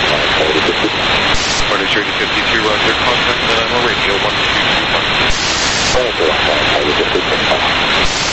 Frontage 52, roger, contact Nanaimo Radio 1221.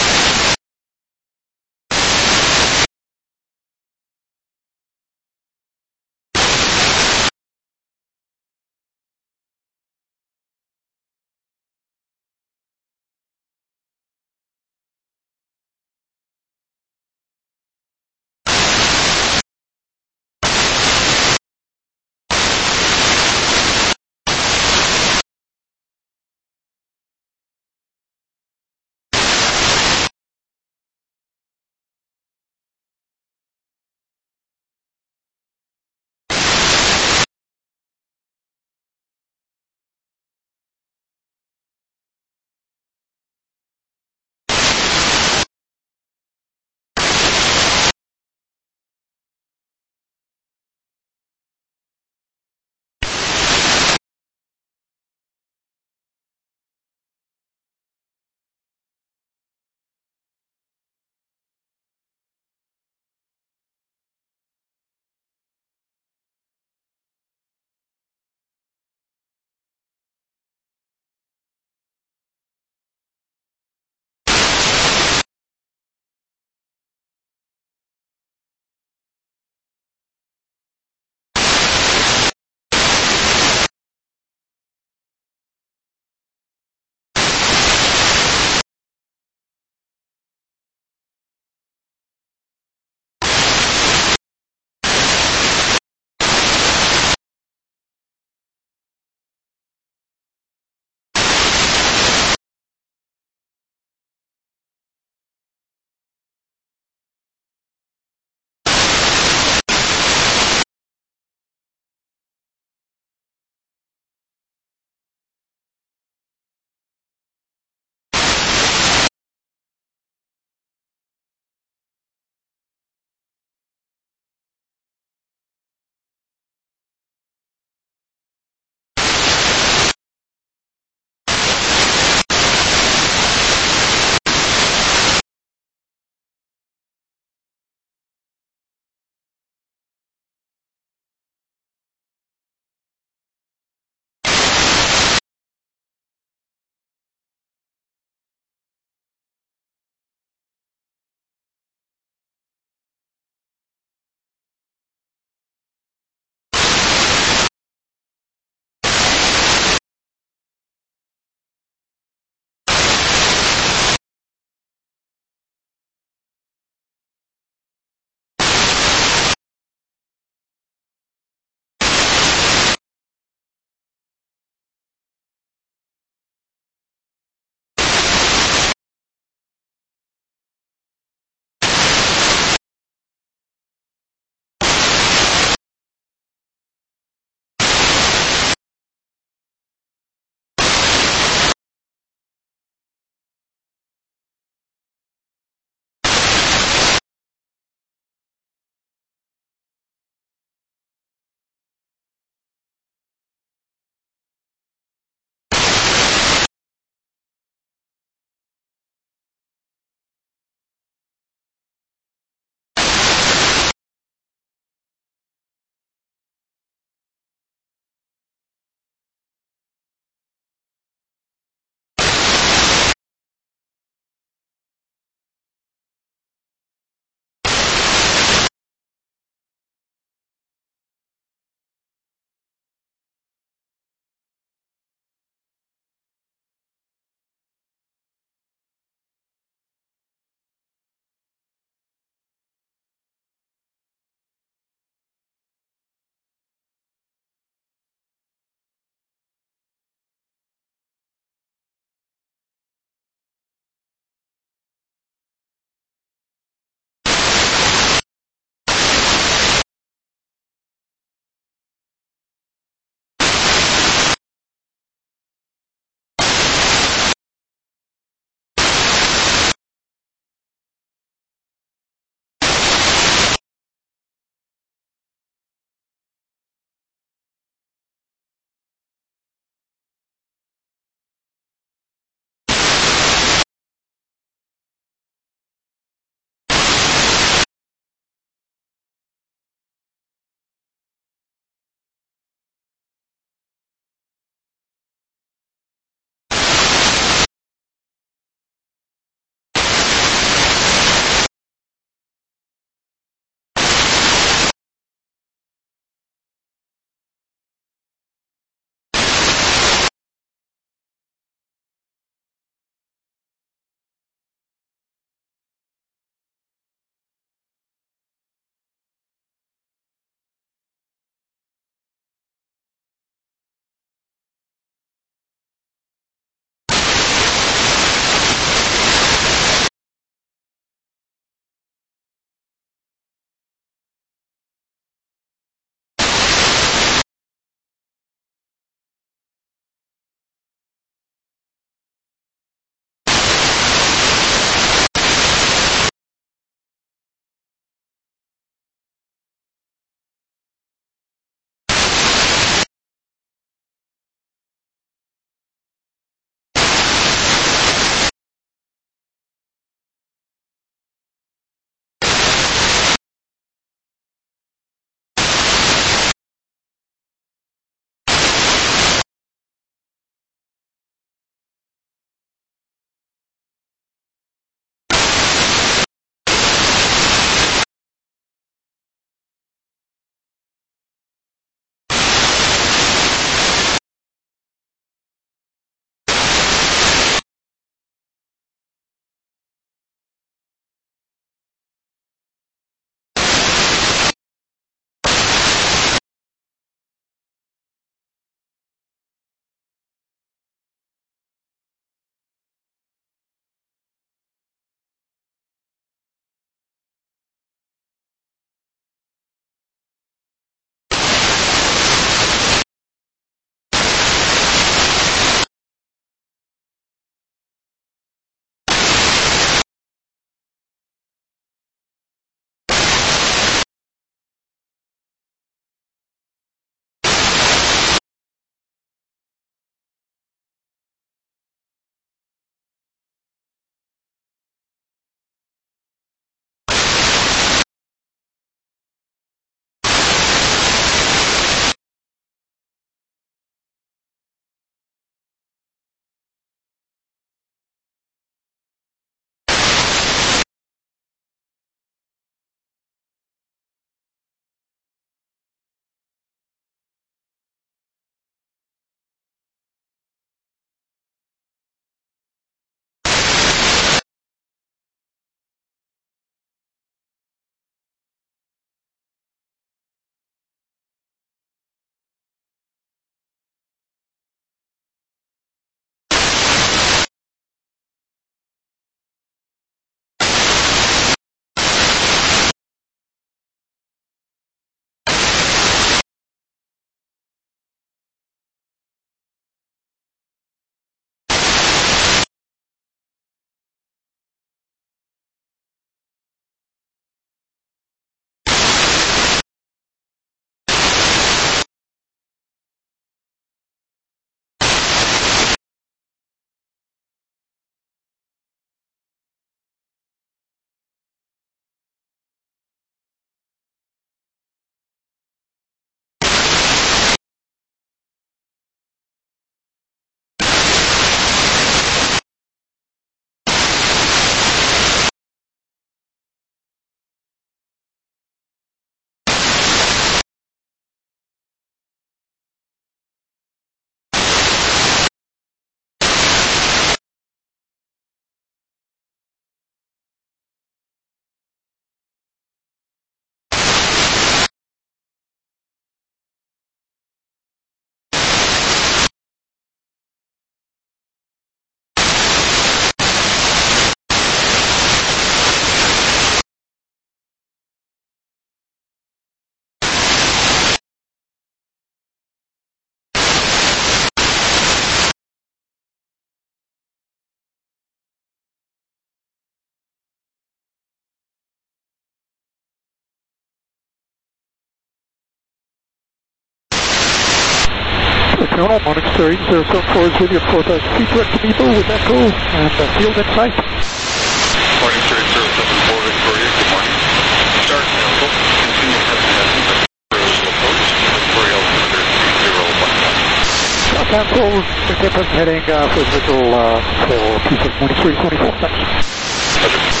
Colonel, Monitoring 074 is with you, 4,000 feet direct to Nebo with Echo and field in sight. Monitoring 074 Victoria, good morning. Start council, continue present heading, Rose approach, Victoria altimeter 3011. Start council, continue present heading for visual for P6 morning 324, thanks. Roger.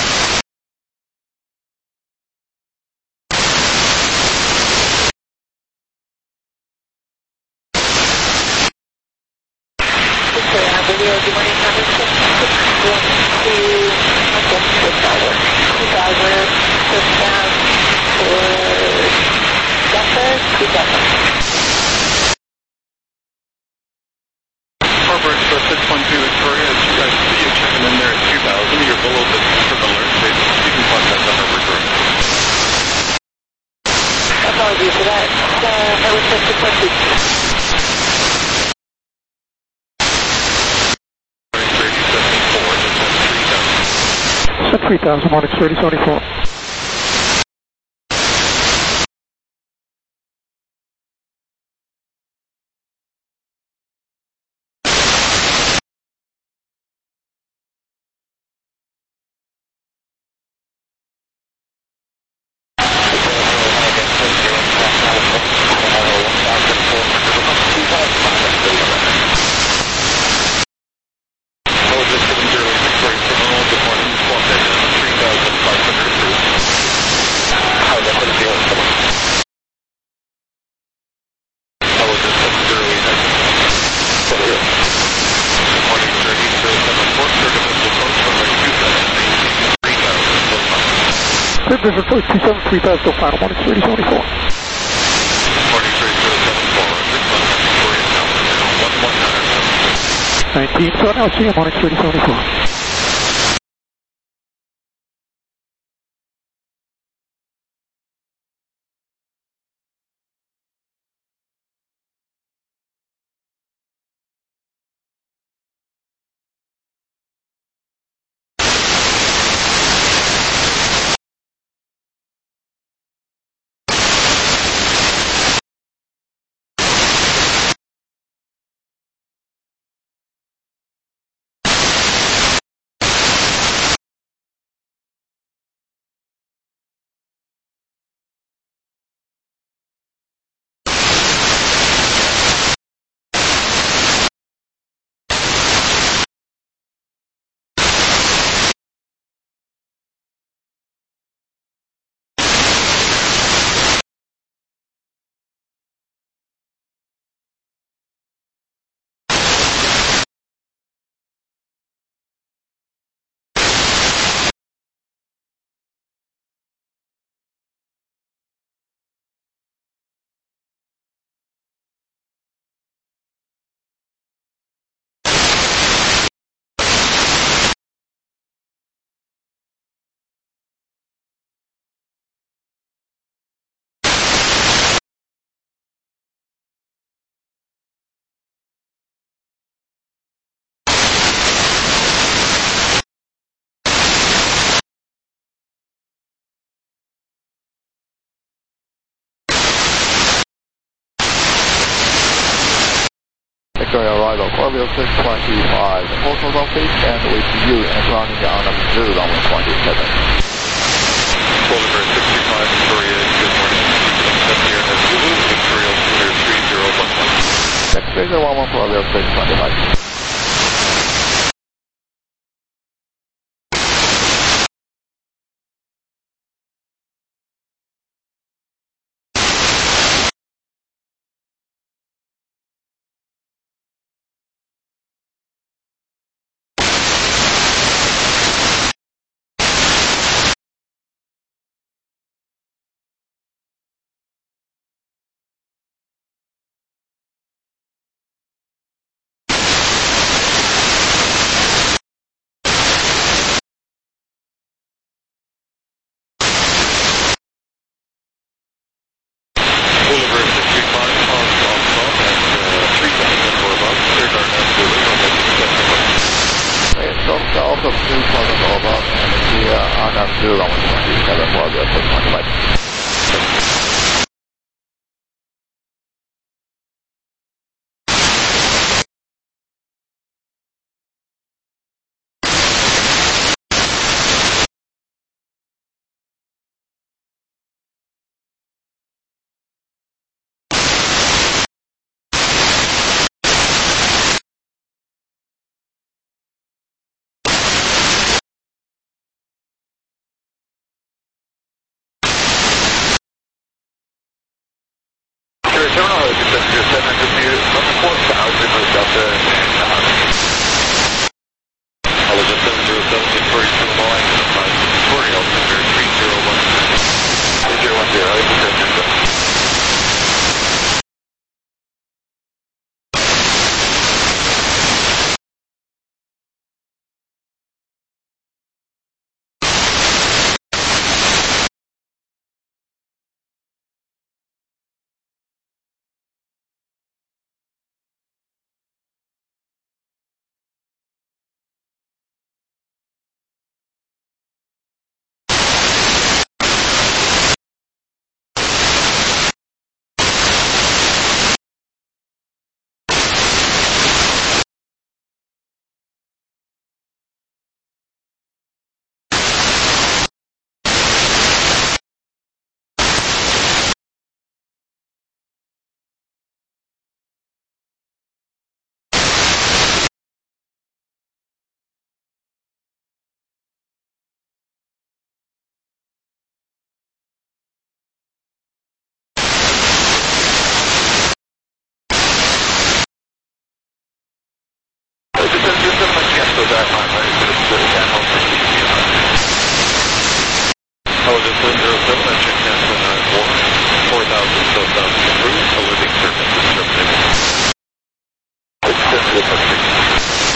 Video, good morning, number 612, tower, 2000, touchdown for Delta, 2000. Harbor Express 612 Victoria, as you guys see you checking in there at 2000, you're below the system alert, so you can contact the Harbor Express. Apologies for that, Harbor Express 612. 3000, Monix 3074. There's a 273,000 still final, Monix 3074. Morning 3074, 19, so now see you, Monix 3074. Victoria arrival, Corville 625, postal office, and with you and grounding on the 0 runway 27. Boulder 65 Victoria, good morning. Here has Zulu, Victoria altimeter 3011. Next station 11 Corville 625. Also, please call them over and here on up 0 runway 27 for the 625. Woodpark Street.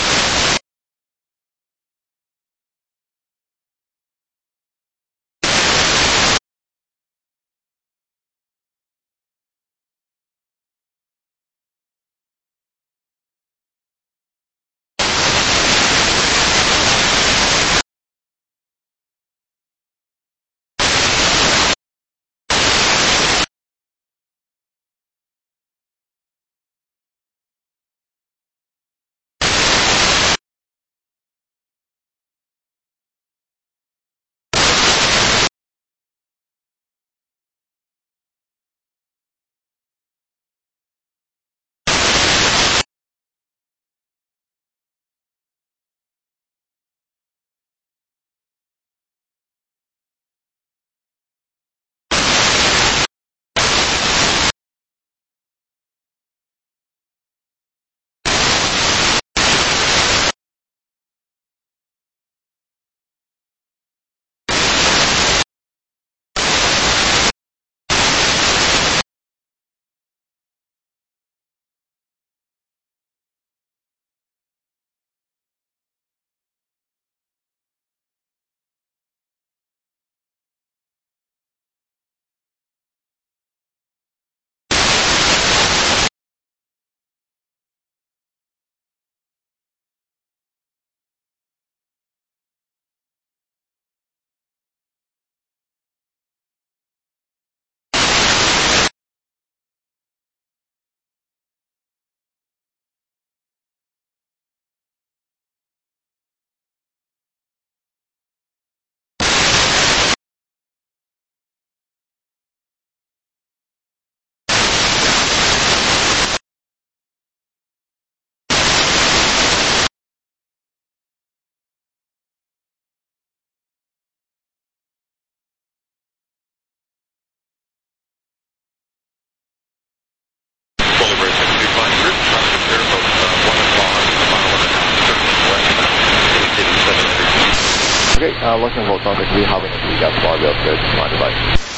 Okay, looking for contact, we have any gas bar, we are my device.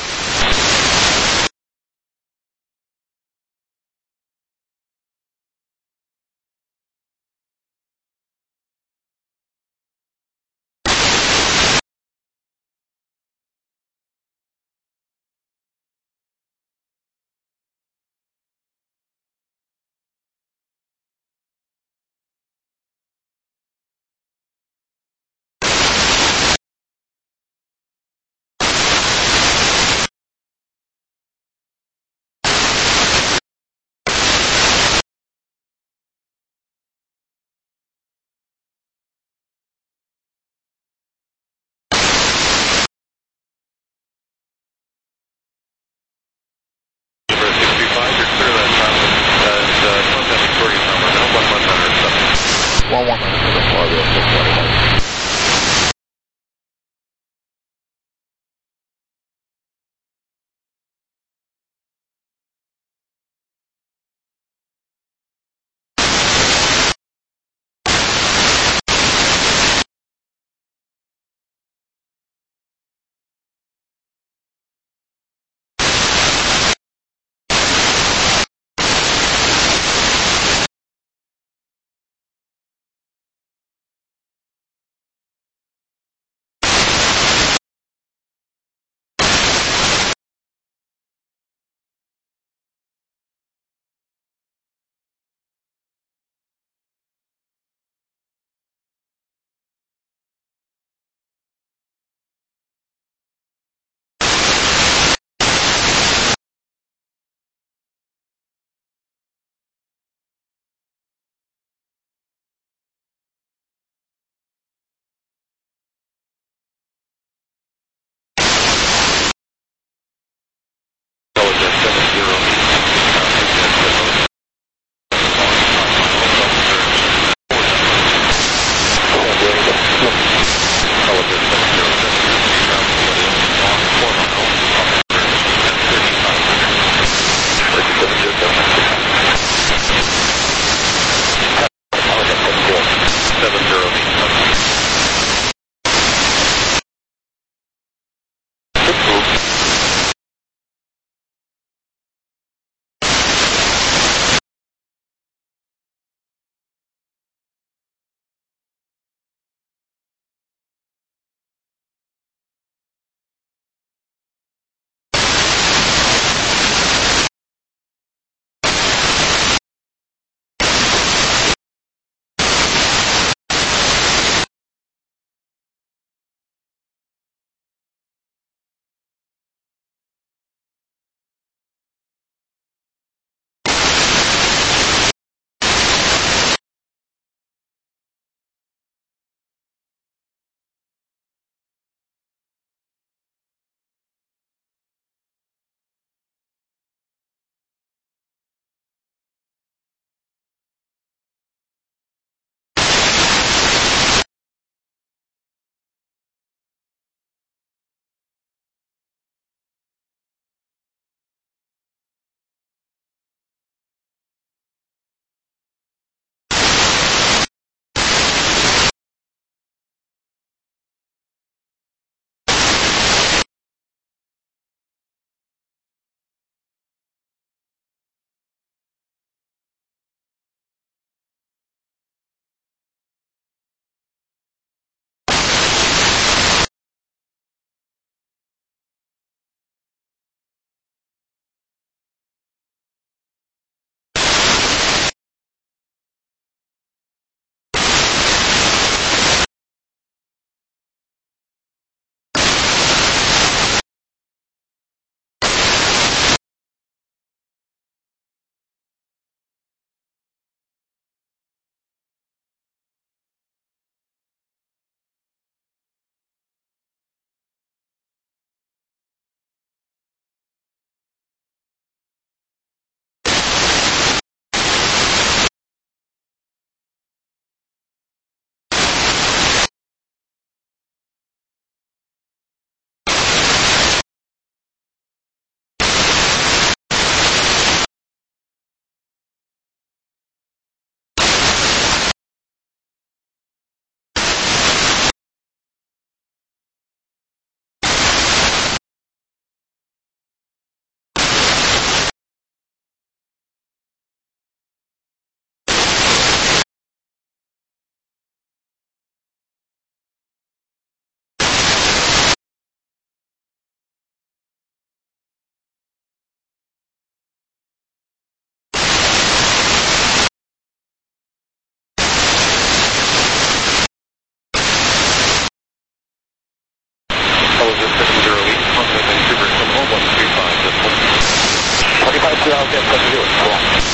4号线36，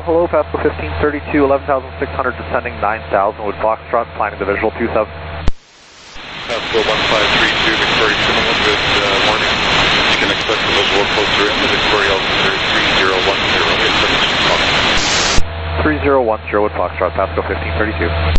hello, Pascal 1532, 11,600, descending 9,000 with Foxtrot, planning the visual 27. Pascal 1532, Victoria Similar, good morning. You can expect the visual closer in, the Victoria altimeter 3010, 3010 with Foxtrot, Pascal 1532.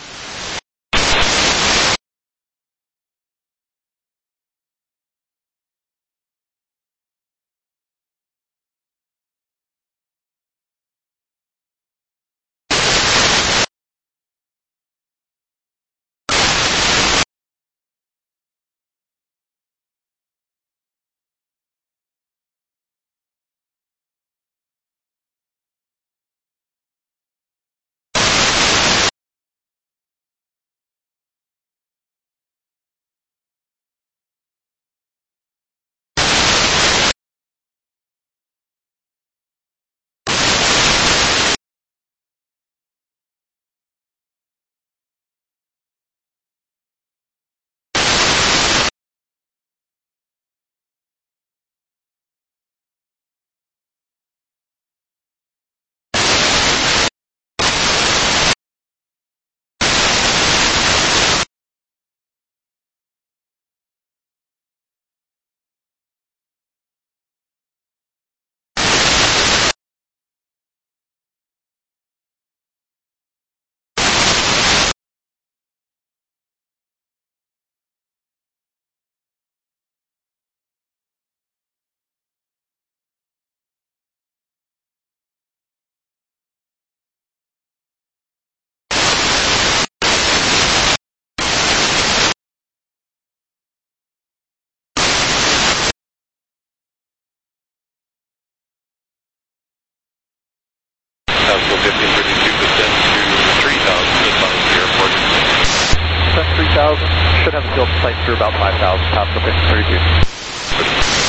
Pascal 1532, descend to 3000, advise the airport. Descend 3000, should have a field sight through about 5,000, Pascal 1532.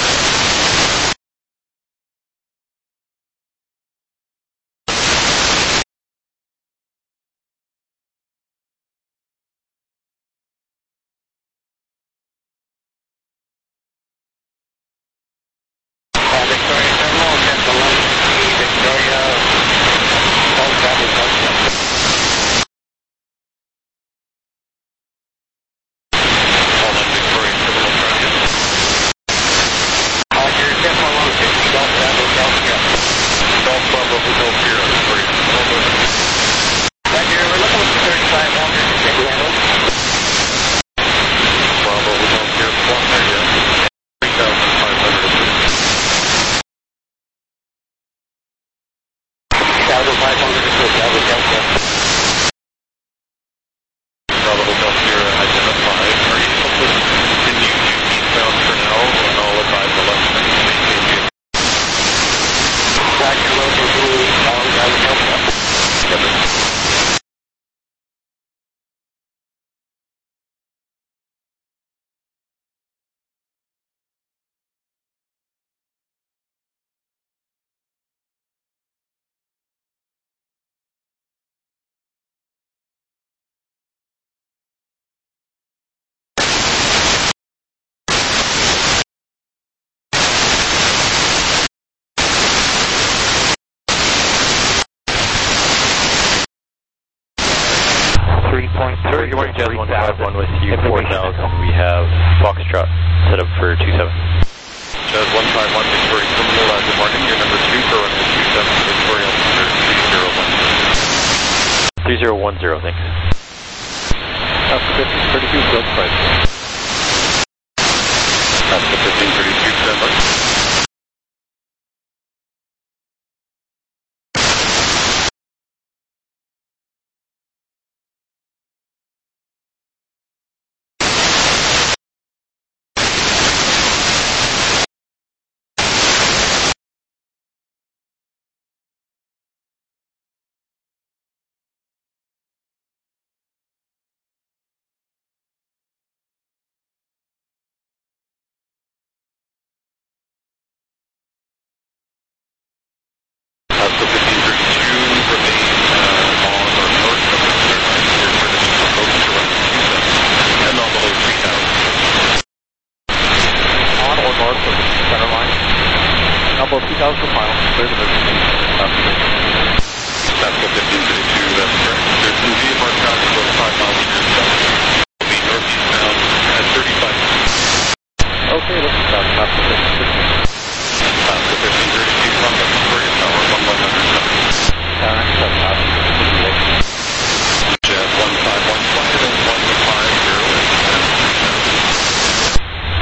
Victoria Terminal, Central London, Victoria, all travel Foxtrot. All on Victoria Terminal traffic. Roger, Central London, all travel Foxtrot. Golf Bravo Hotel Sierra, Victoria Terminal. Roger, we're looking for 3500 to take handle. Bravo Hotel Sierra, Swan area, 3,500. 1,500 to travel Delta. Bravo Hotel Sierra identified. Are you able to continue eastbound for now? And I'll advise the left lane to maintain the Roger, local blue, all travel Delta. Good morning, Jazz 151 with you, 4000. We have Foxtrot set up for 27. Jazz 151, Victoria Terminal, good morning. Your number 2 for runway 27, Victoria altimeter 3010. 3010, thanks. Pascal 1532, field sight. Pascal 1532, standby.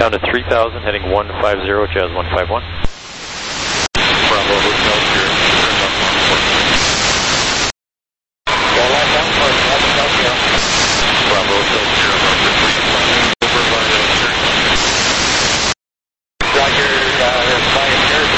down to 3,000, heading 150, Jazz 151. Bravo Hotel Sierra. Well, line down for Bravo Hotel Sierra. Bravo Hotel Sierra, Roger. Please landing over by Cherry. Roger, by Cherry.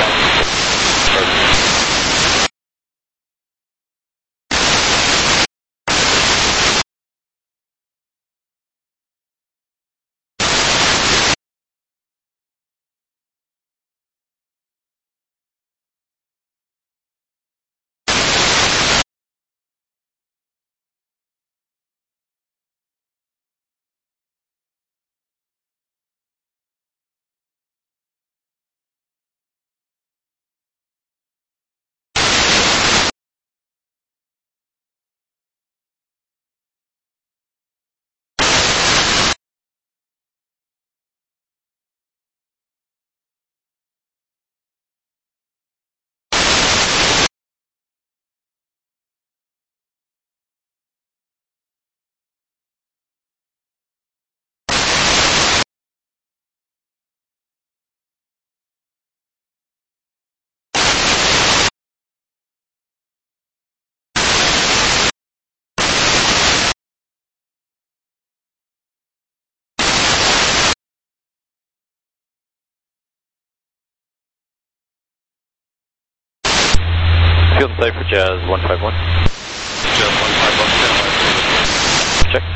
Field and sight for Jazz 151. Jazz 151, stand by. Check.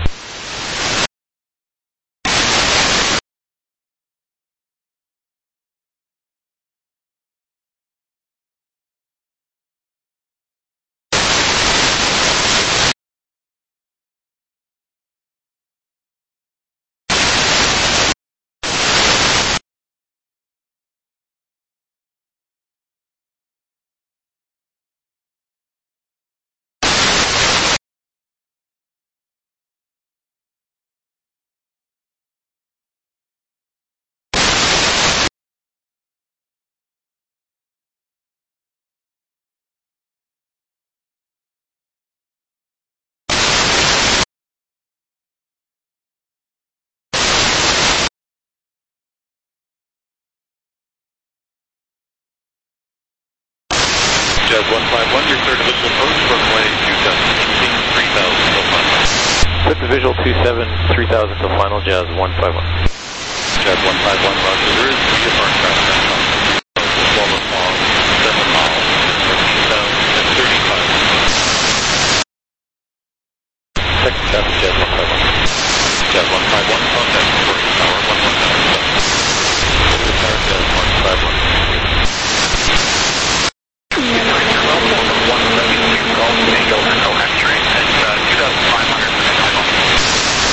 Jazz 151, your third visual approach, runway 27, 3,000 till final. Set the visual 27, 3,000 till final, Jazz 151. Jazz 151, roger. There is medium aircraft now. 12 o'clock, 7 miles, 13,000 and 35. Second traffic, Jazz 151. Jazz 151, contact for tower 117. Tower, Jazz 151.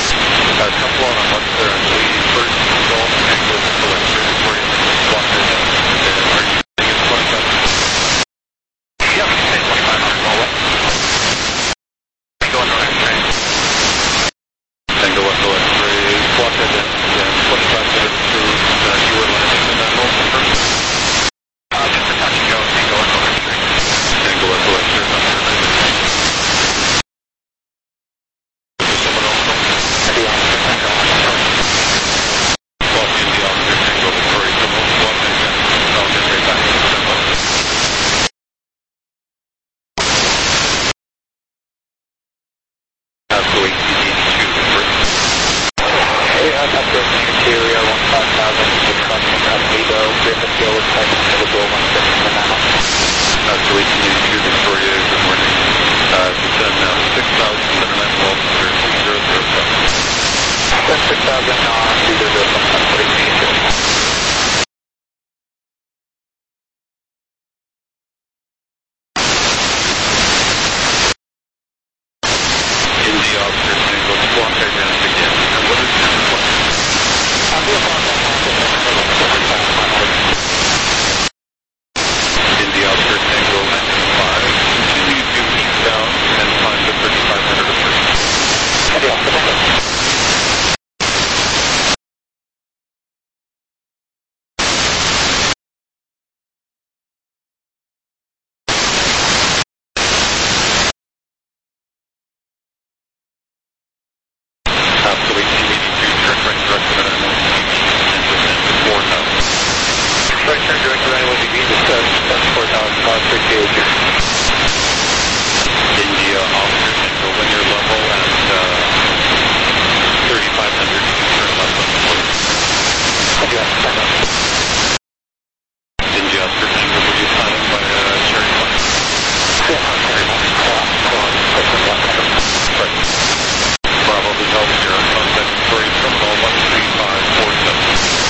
Couple on a month there, I believe. First, Golf Tango, Select Territory, Walker, appreciate you. India, Oscar Tango, when you're level at 3,500, turn left on the course. India, Tango. India, Oscar Tango, will you sign in by Cherry Point? Yeah, Cherry Point. Right. Bravo Hotel Sierra, contact Victoria Terminal 13547.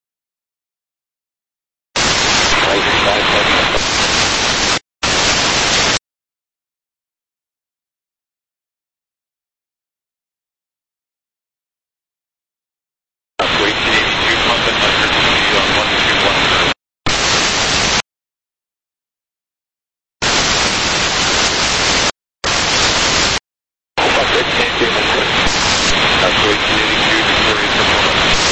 Wait, 82, contact my frequency on 1210. That's wait, 82, Victoria Terminal.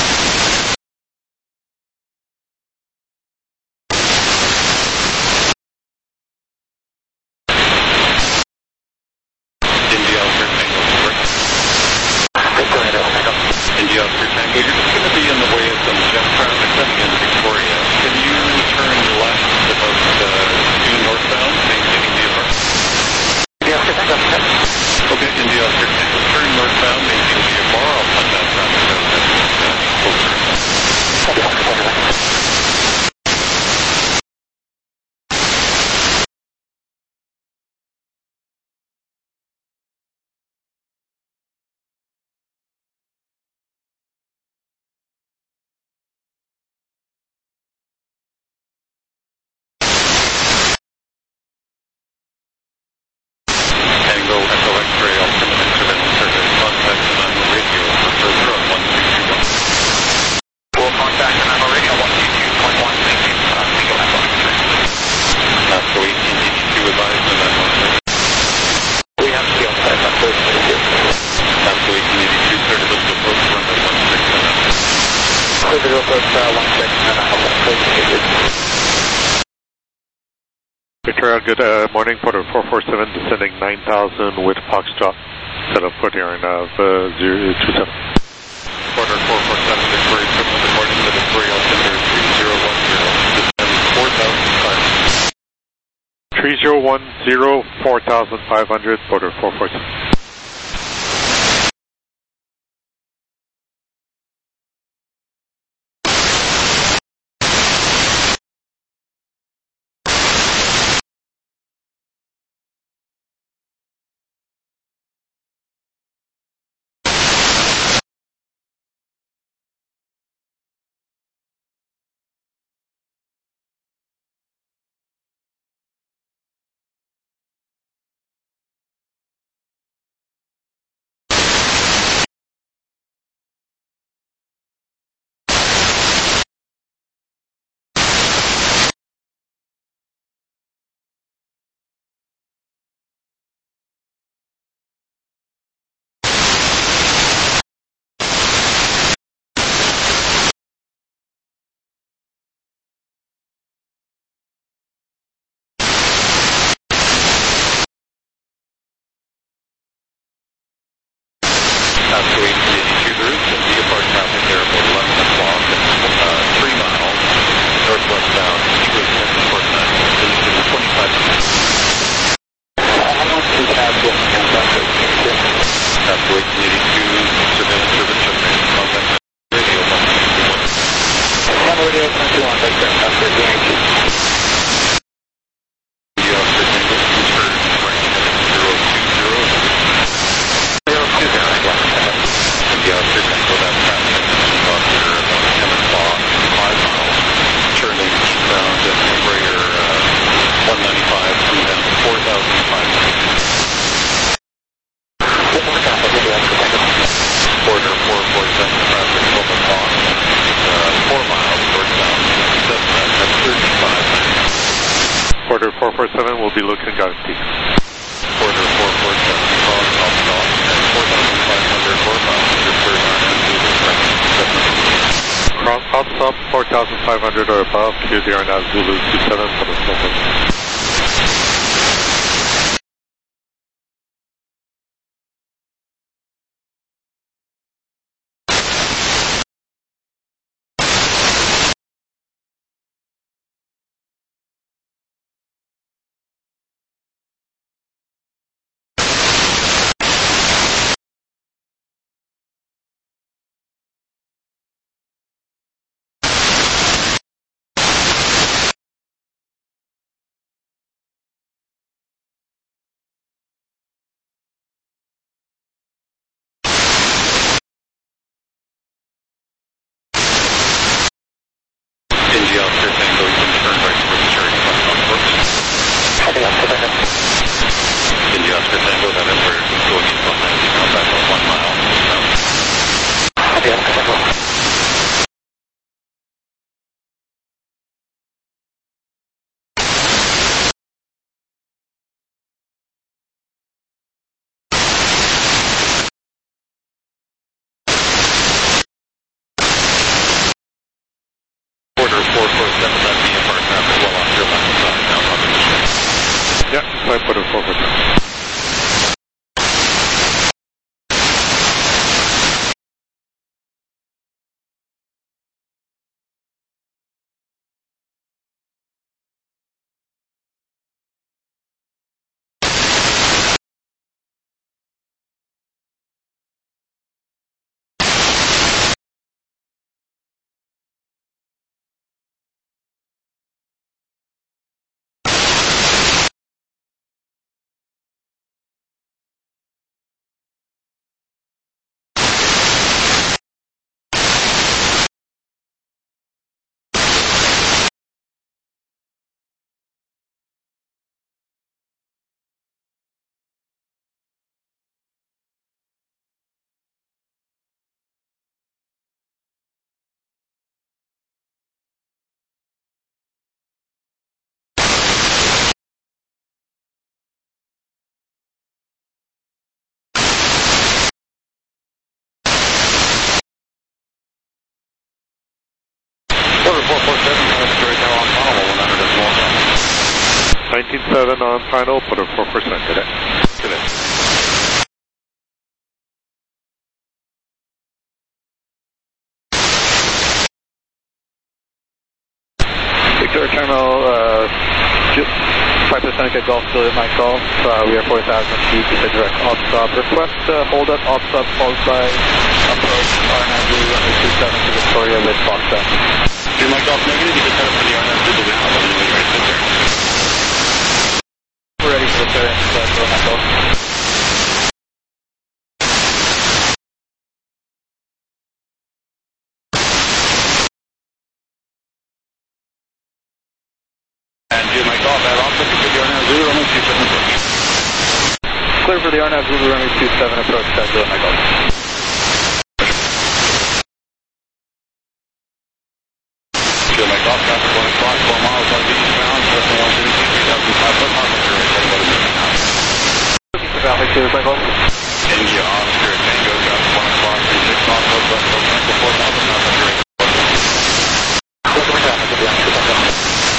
India Oscar Tango, correct? India Oscar Tango, you're just going to be in the way of some jet traffic coming into Victoria. Can you turn left about due northbound, maintaining the approach? India, Tango. Okay, India Oscar Tango, turn northbound, maintaining the bar. I'll cut that traffic out and closer. Tango, Echo X-ray, ultimate intermittent service. Contact and I'm on radio for further on 1221. We'll contact and I'm on radio 122.1. Thank you. Tango, Echo X-ray. After 1882 advisement, I'm on radio. We have to be on site. That's what we do. After 1882, clear to Vista Approach, runway 16. Clear to approach 16 and I'm on Victoria, good morning, Porter 447, descending 9,000 with Foxtrot, set up for here in 027. Porter 447, Victoria, good morning, the Victoria altimeter 3010, descend 4,500. 3010, 4,500, Porter 447. After 1882, there is some VFR traffic there about 11 o'clock, 3 miles, northwestbound, Seaway 1049, into the 25 minutes. After 1882, surveillance service terminated, contact radio 121. Radio 121, that's correct. After 1882. India Oscar Tango, turn right heading 020. India Oscar Tango, that traffic off here about 10 o'clock, 5 miles, turning eastbound at Embraer 195, coming down to 4,500. Porter 447, traffic 12 o'clock, 4 miles northbound, Cessna at 35. Porter 447 will be looking guaranteed. Porter 447, calling off stop at 4,500 northbound, return on Zulu, Cross hot stop 4,500 or above, clear the RNAV Zulu 27 for the 447. Porter 447, that VFR traffic well off your left side, now on the mission. Yeah, flight Porter 447. Porter 447, straight now on final, 100 as well. 19.7 on final, Porter 447, today. Today. Victoria Terminal, Piper Seneca Golf Juliet Mike Golf. We are 4,000 feet to the direct op-stop. Request hold up op-stop followed by approach R9 runway 27 to Victoria with Foxtrot. Your Mike Golf negative, you can set up for the R9 to the wind. I'll let you know when you're ready to sit there. We're ready for the clearance, Mike Golf. And your Mike Golf, that also for the R9 Zulu runway 27 approach. Clear for the R9 Zulu runway 27 approach, Juliet Mike Golf. Your Mike Golf, traffic 1 o'clock, 4 miles, 1 beach bound, less than 133, 3,500 miles, you're ready to Looking for Valley, Juliet Mike Golf. India, Oscar, Tango, traffic 1 o'clock, 36 miles, less than 4,000 miles, you're ready. Looking for traffic, Juliet Mike Golf.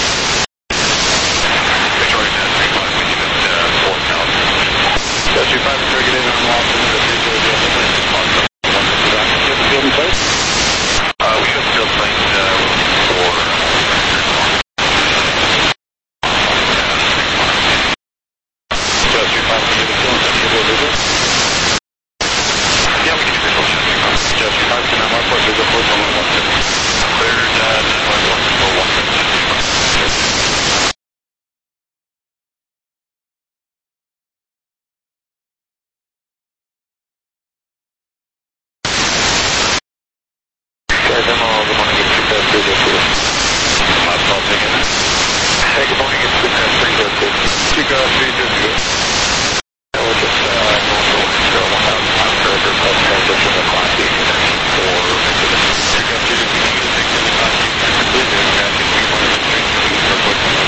Victoria 1035, when you get 4,000. So 25, Victoria, get in on lost into the 3 the Atlantic Park. You have the field in place? We have the field plane for So 25, can you get the field in place? Yeah, we can do visual checking. Just 25, can I mark for visual force on 150? Cleared, Northwest for 150. Good morning, it's Chico 302. Last call taken. Hey, good morning, it's Chico 302. We're just going to 1,000 miles per hour, transition to Class B connection for Chico 302. Need to take the Class B connection, please. There's traffic, we want to restrict the airport from the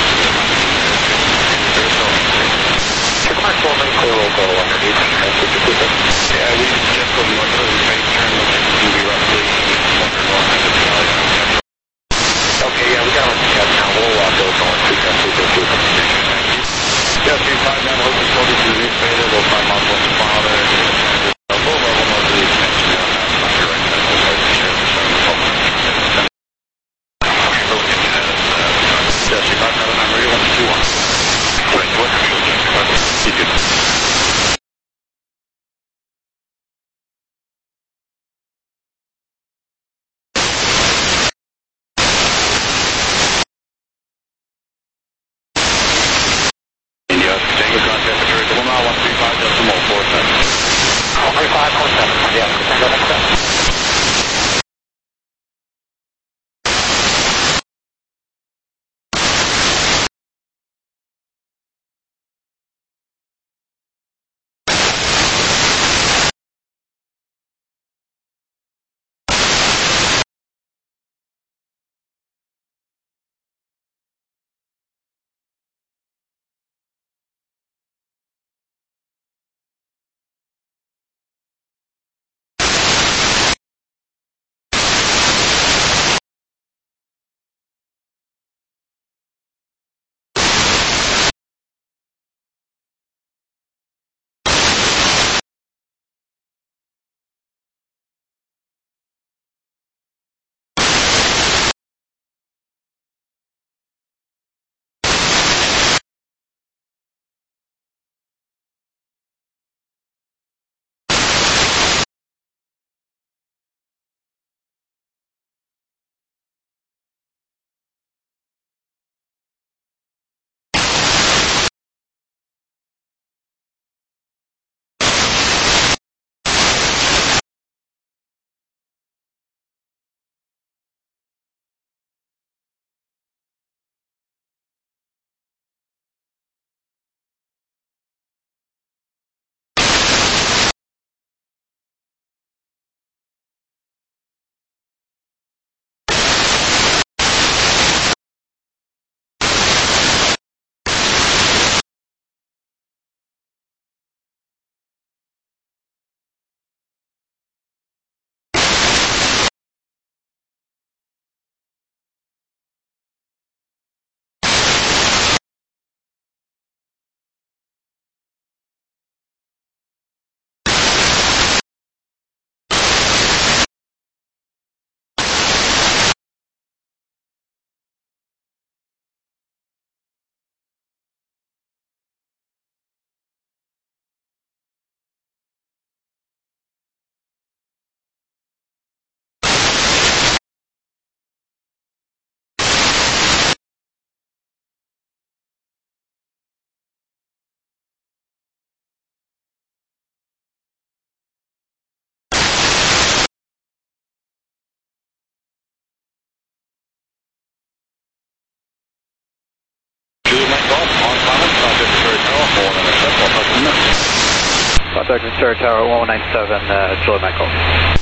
1,000. Chico Mark 4, make clear roll call underneath and transfer to Chico. Yeah, we just go north of the main turn, which is going to be roughly 100 north of the valley. Okay, yeah, we got one now. We'll go going 3,252. Yeah, 359, open shoulder to the reef beta, we'll climb off one mile there. Full level north of the extension now. Not your right side, we'll right share the 7 Okay, we'll get you that. Yeah, 359, I'm ready, 121. Right, what are you looking for? You do. India, Tango contact Victoria, 1 mile, 135.47. 135.7, yeah, Tango next step. Douglas Star Tower 1197, Juliet Michael.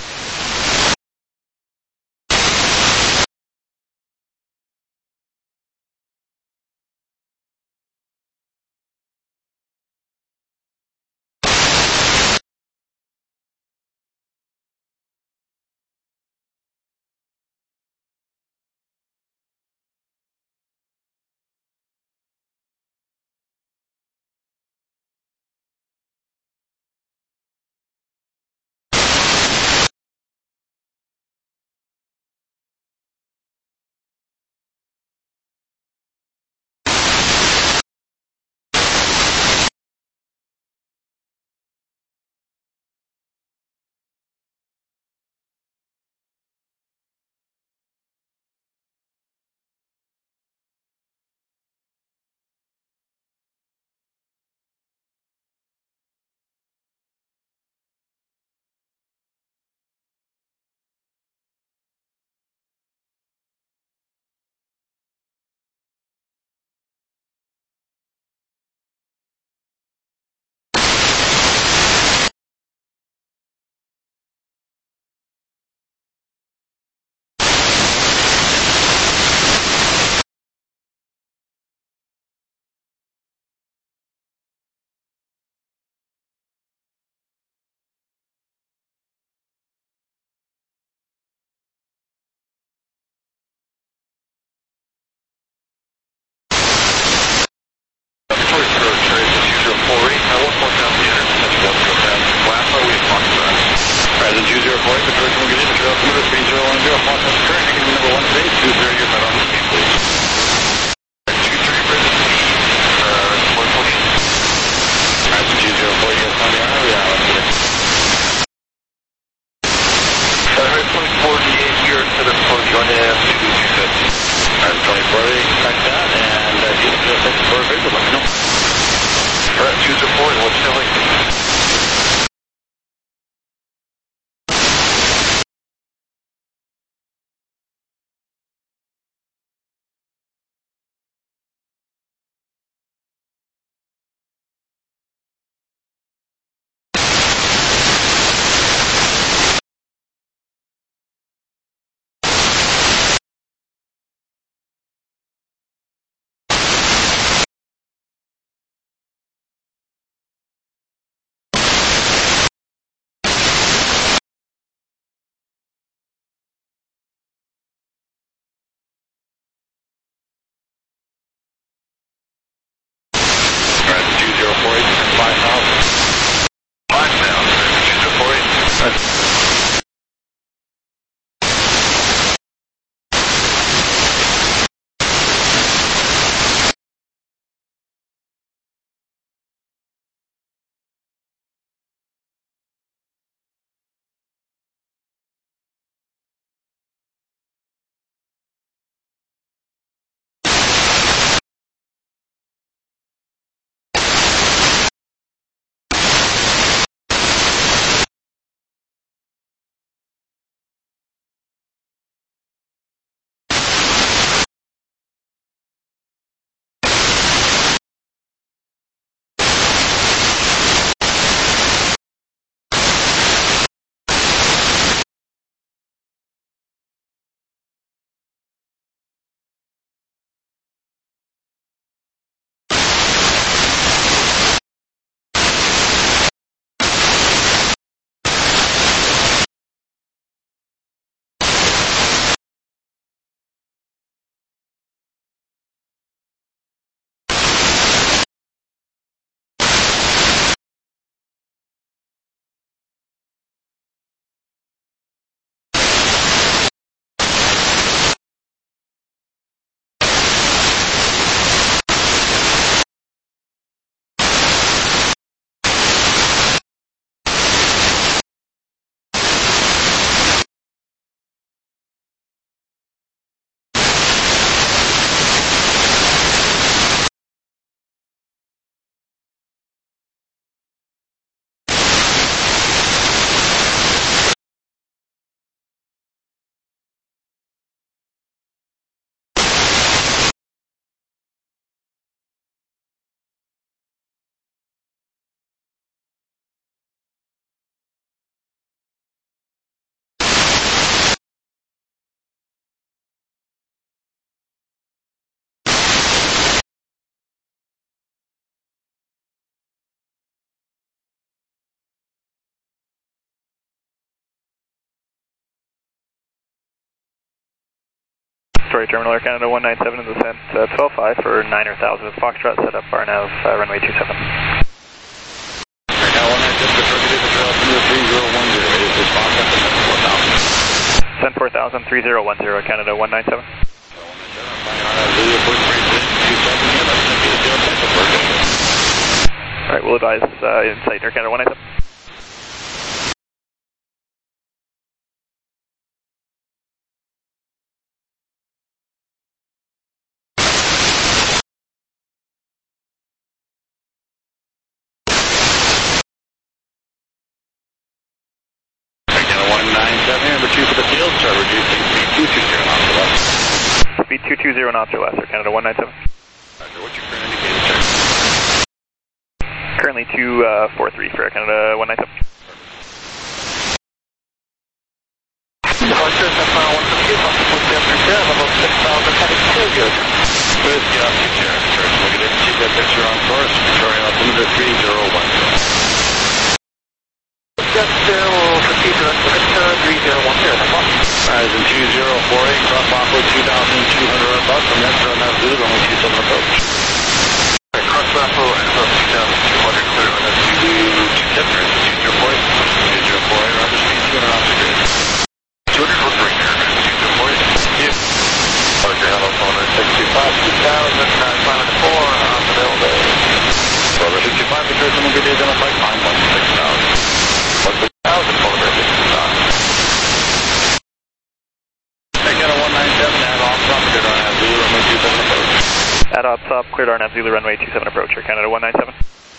Story Terminal, Air Canada 197 in descent 12.5 for 9,000 with Foxtrot, set up RNAV runway 27. Air Canada 197, confirmed it is a trail number 3010. It is this Fox up to 10 4000, 3010, Canada 197. Alright, we'll advise insight Air Canada 197. Number 2 for the field, start reducing speed 220 knots or less. Speed 220 knots or less, Air Canada 197. Roger, what's your current indicator, sir? Currently 243 for Air Canada 197. Good job, Victoria. Look at it, keep that picture on course, Victoria altimeter 3010. Just we'll proceed to Victor 3010. Horizon 2048, drop off with 2,200 above from there, run out blue, runway 27 approach. Cross Bravo and above 2,200, clear on that 220, 204, rubber speed 200 knots a grid. 200 for 3 here, 240. Yes. Roger, hello, phone 625, 2,504 on the middle day. Rubber 65, Victor, someone good day, identified, 916,000. What's the 1,000 phone number? Canada 197, add off top, cleared RNAV Zulu, runway 27 approach. Add off top, cleared RNAV Zulu, runway 27 approach, Air Canada 197.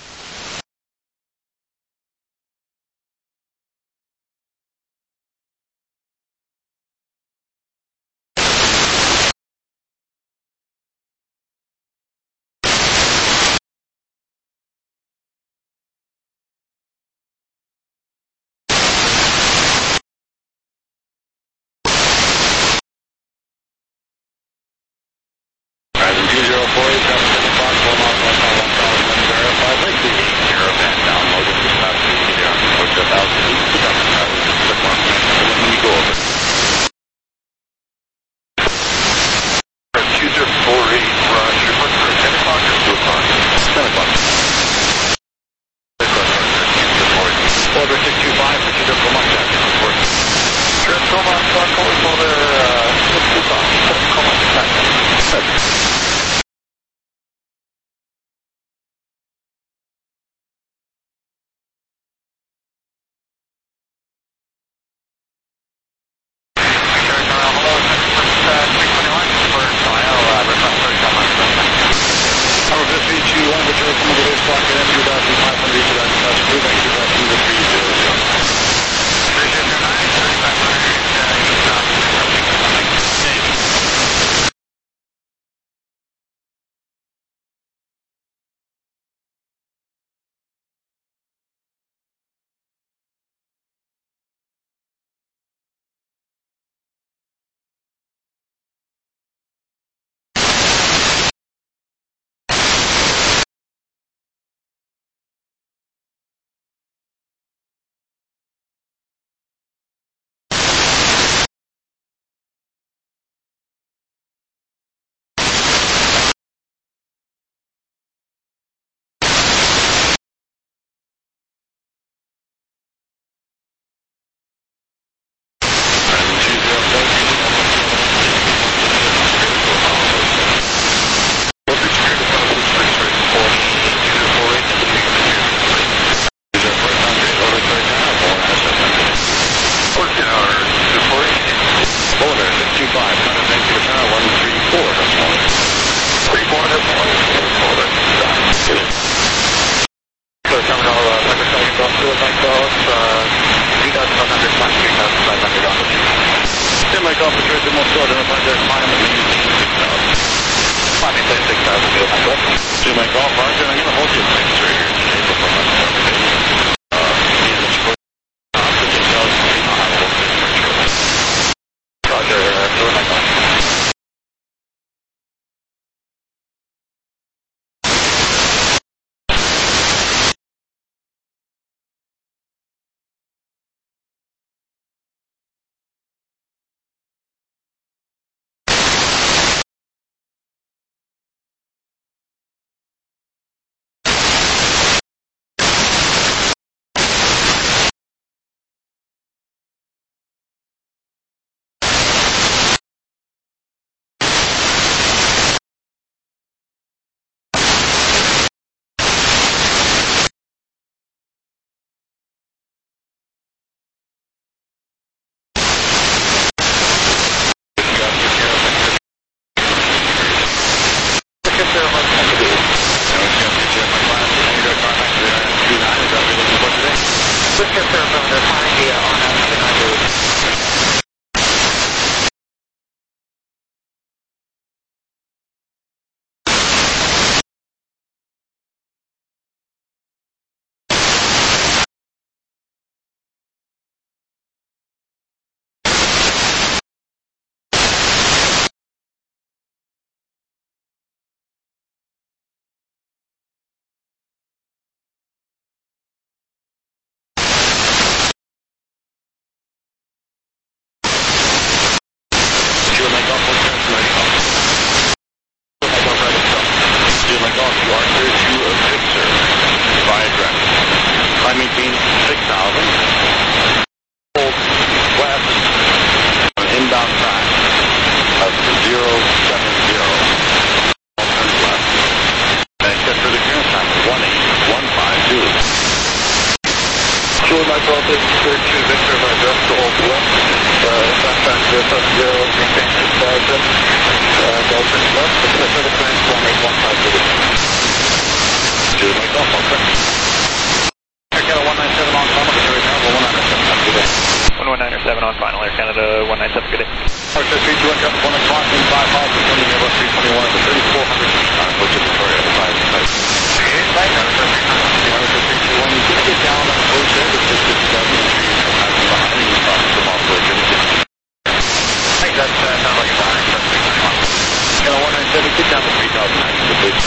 Horizon 2048, traffic 7 o'clock, 4 miles west on 1,000, verified, likely 8 caravan download, this is not the down, approach 1,000 feet, the government travel, just a quick one, when you go over. 2048, Roger, what's for 10 o'clock or 2 o'clock? 10 o'clock. Order 625, for Chico Comac, report. Sure, Comac, order 625, Comac, maintain 6,000. Hold west on inbound track of 070. Turn left. And set for the clearance time of 18152. Sure, my fault is 32 Victor, my address to hold left. Inbound track 070, maintain 6,000. I'll turn left, set for the clearance 18152. Choose myself, okay. Air Canada 197 on final, Air Canada 197, have a good day. 1197 on final, Air Canada 197, good day. Archer 321, got 1 o'clock and 5 miles, descending Airbus 321 at the 3,400 feet, on approach to Victoria at the 5 you can get down on approach there, but just get down to the tree, and passing behind, and you cross from approach into I think that sounds like a fine. Canada 197, get down to 3,000 please.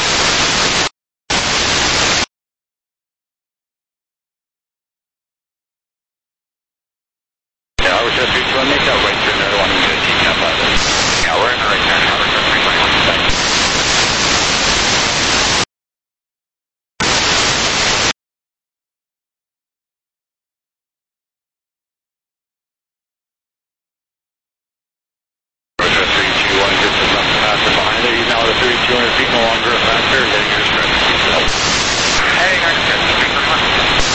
Yeah, Archer 321, make that right turn there, I don't want to get a TCAP out of it. Yeah, we're in the right turn. Archer 321. Thanks. Archer 321, just enough to pass it behind there. He's now at a 3,200 feet, no longer a factor, getting your strength to keep it out. Hey, Archer 321.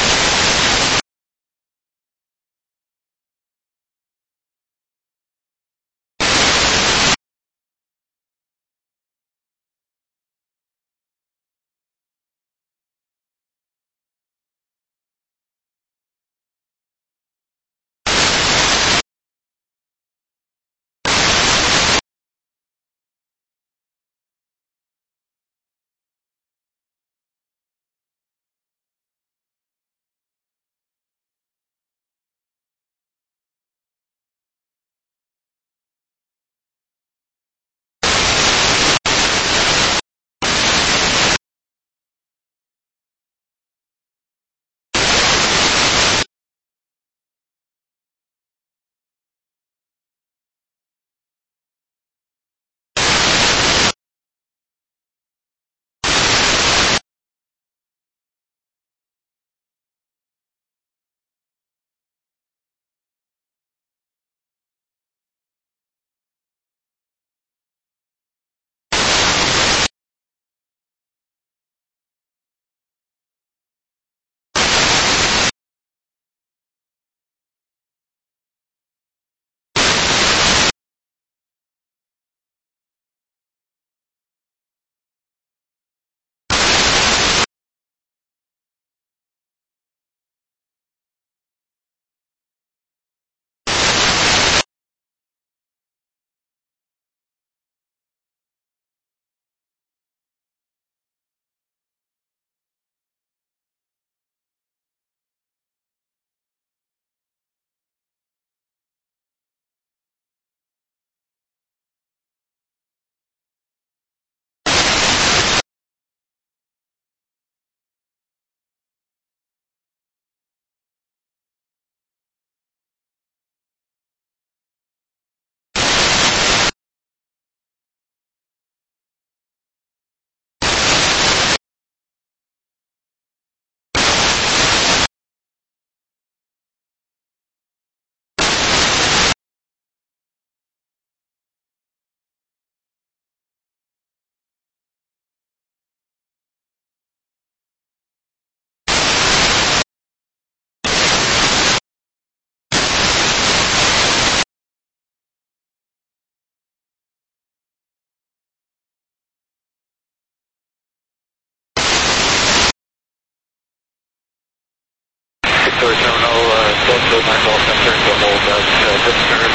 Victoria Terminal, close to my call center to hold this turn.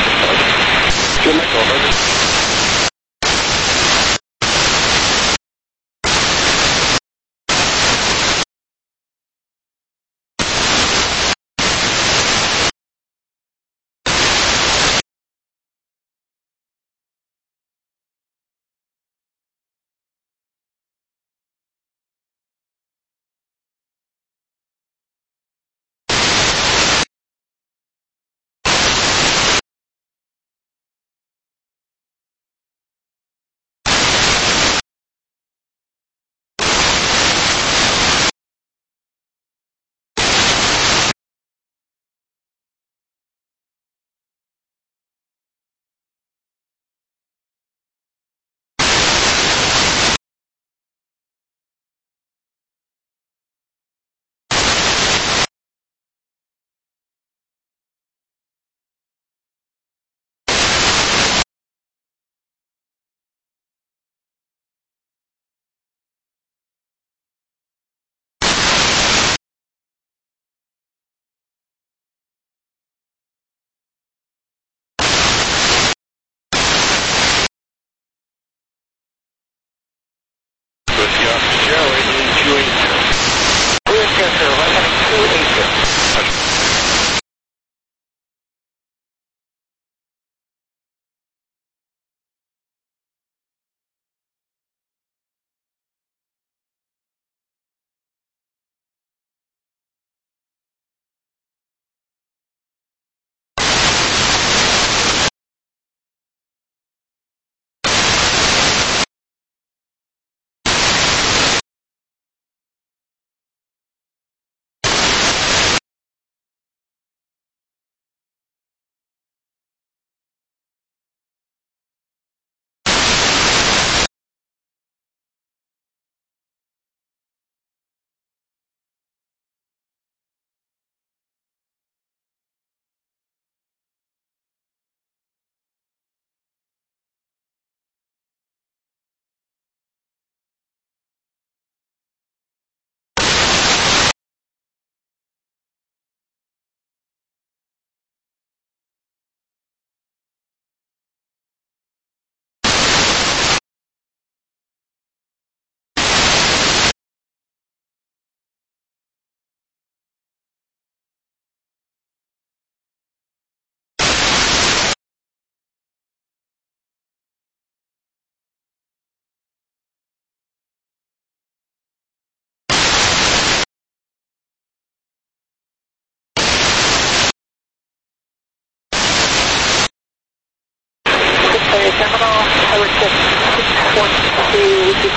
Good, Michael.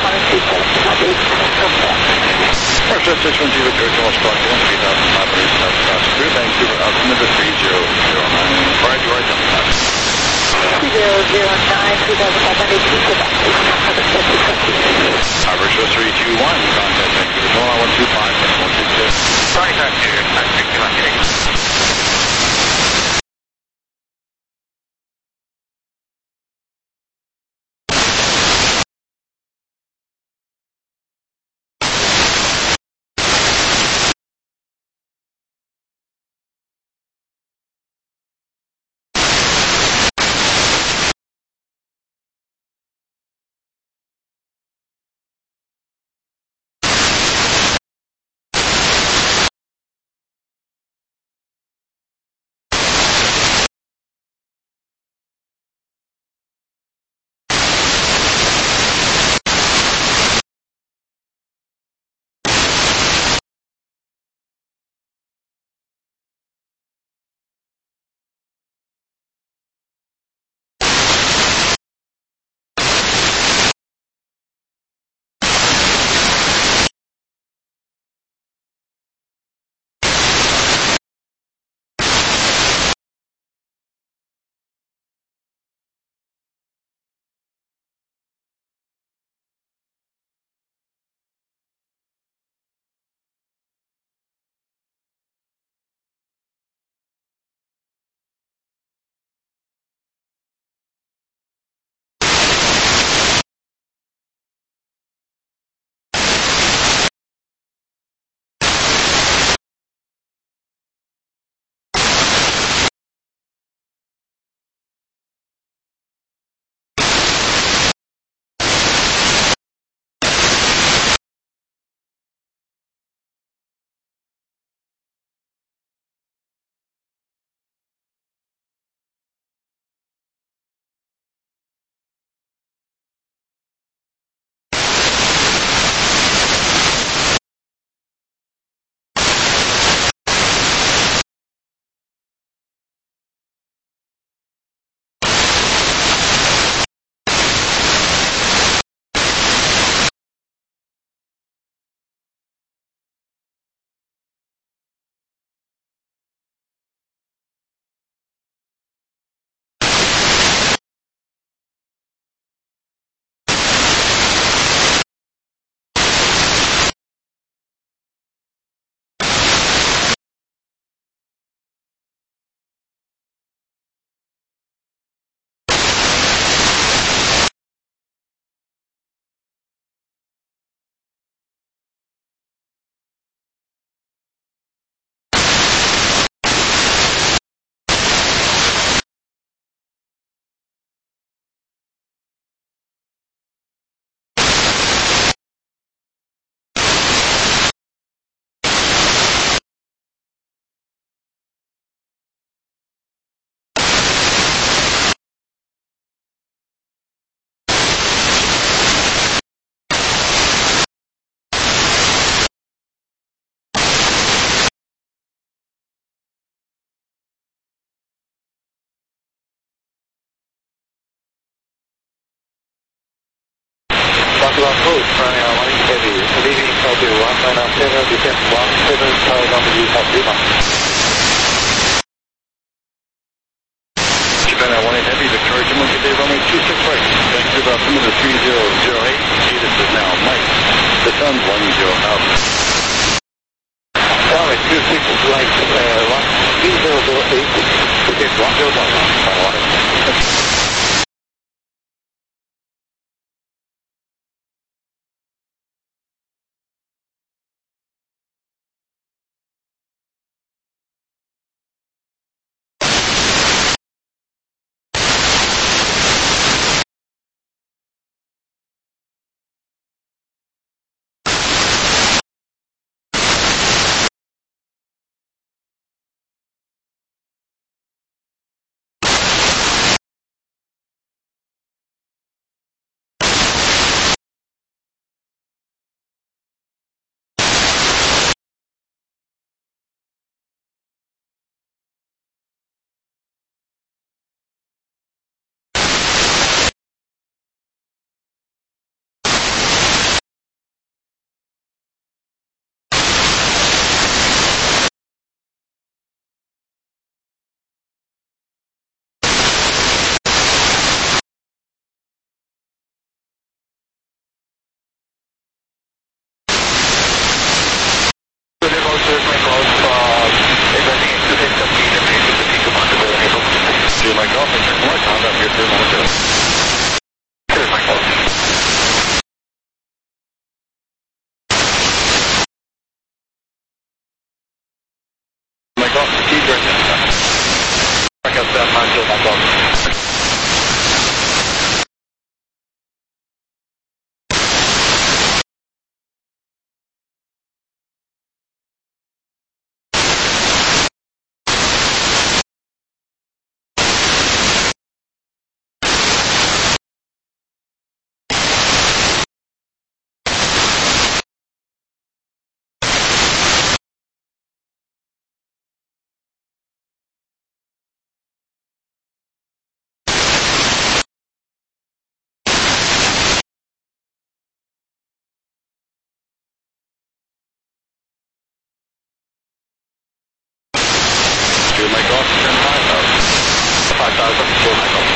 First Station Victoria, Thomas Clark, 1,500 south through Vancouver, altimeter 3009. Right, you are jumping up. 3009, 2,500 feet, Quebec. Average was 321, contact Vancouver, 125, 166. Sorry, time to 961. Rockland Road, running on 1 heavy, leaving South 197, descent 17,000 South Lima. Japan 1 heavy, Victoria, Jim, Monday, runway 26 right. Vancouver, altimeter 3008. This is now Mike. The sun 10 out. Runway 26 right, 3008, descent 101. Mike off, turn 5,000. 5,000, full Mike off.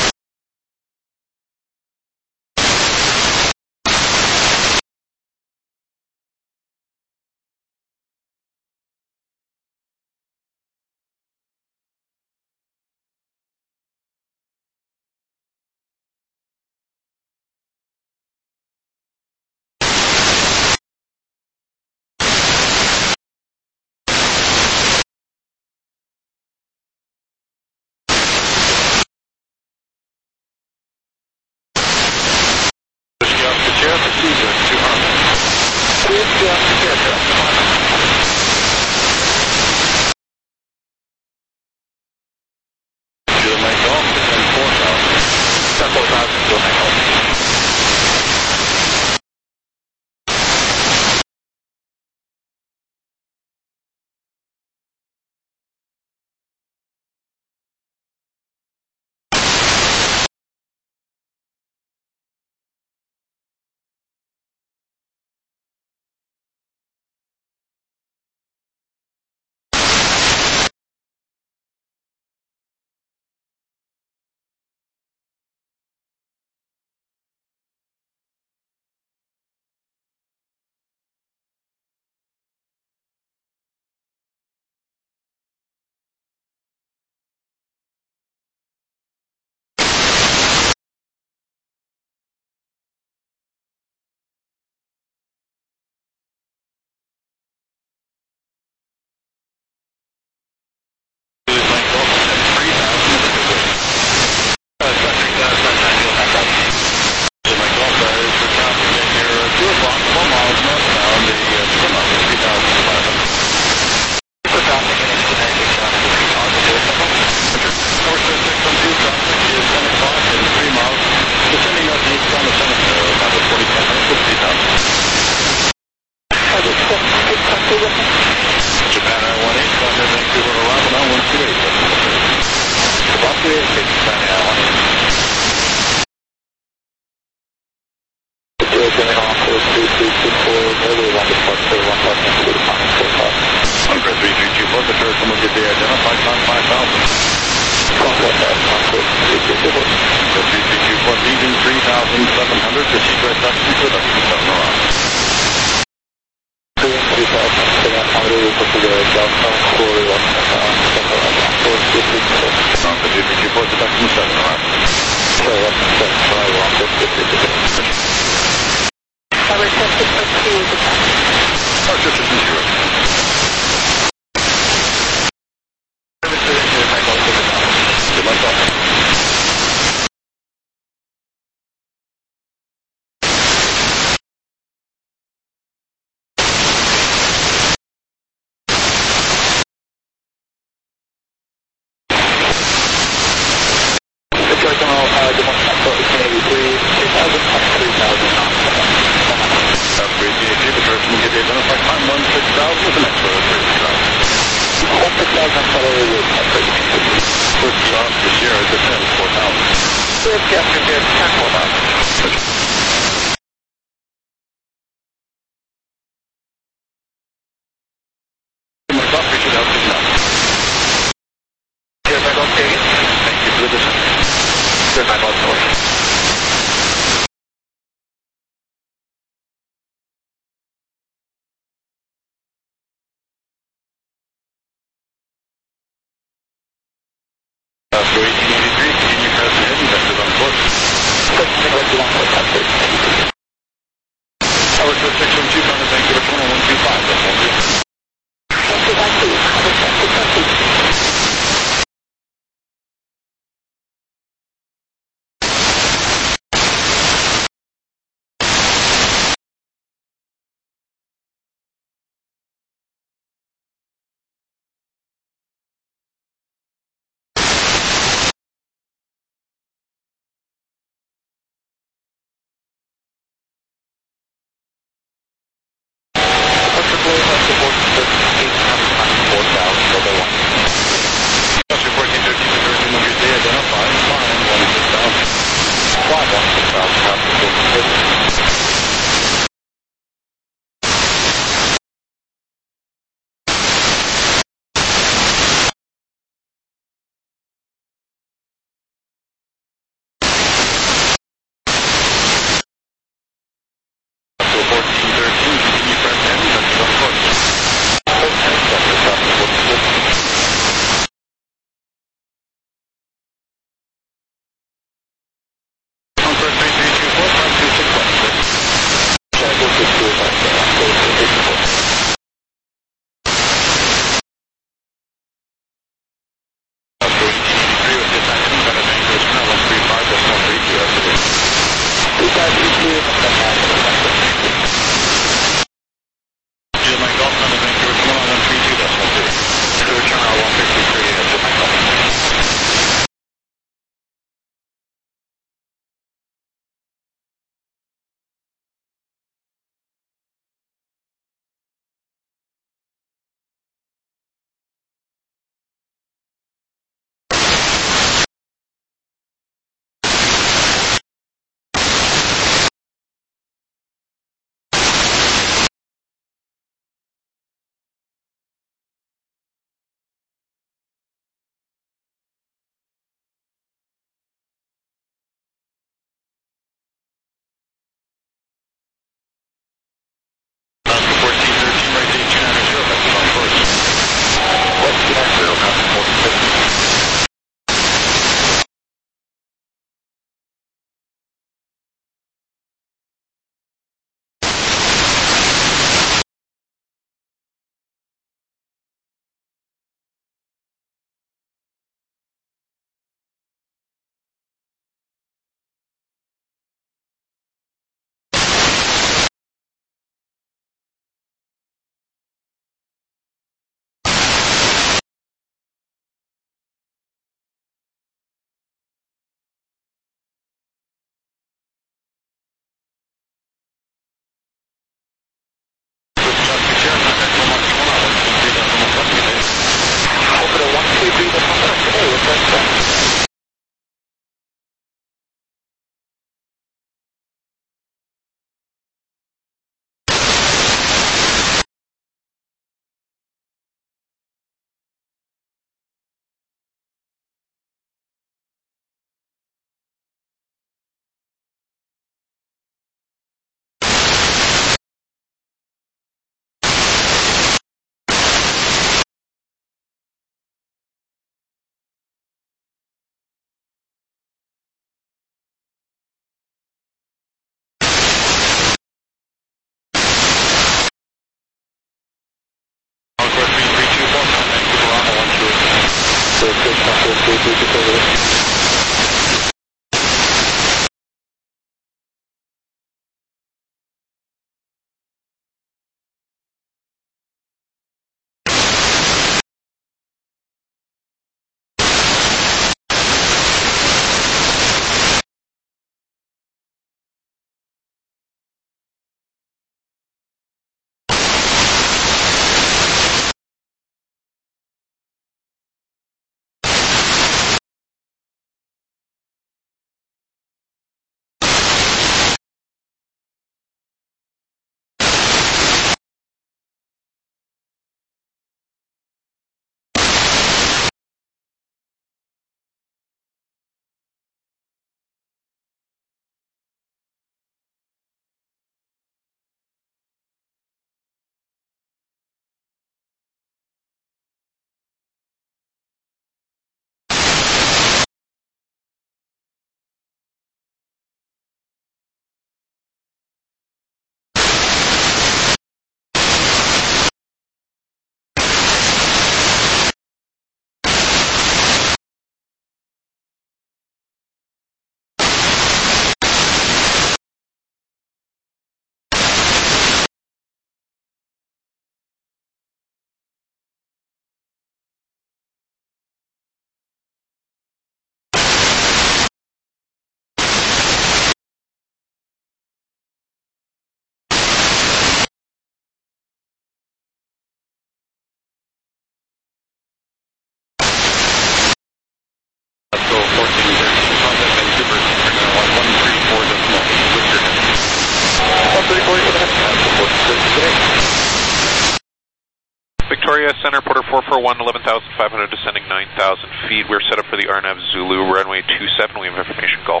Victoria Center, Porter 441, 11,500, descending 9,000 feet. We're set up for the RNAV Zulu, runway 27. We have information, Golf.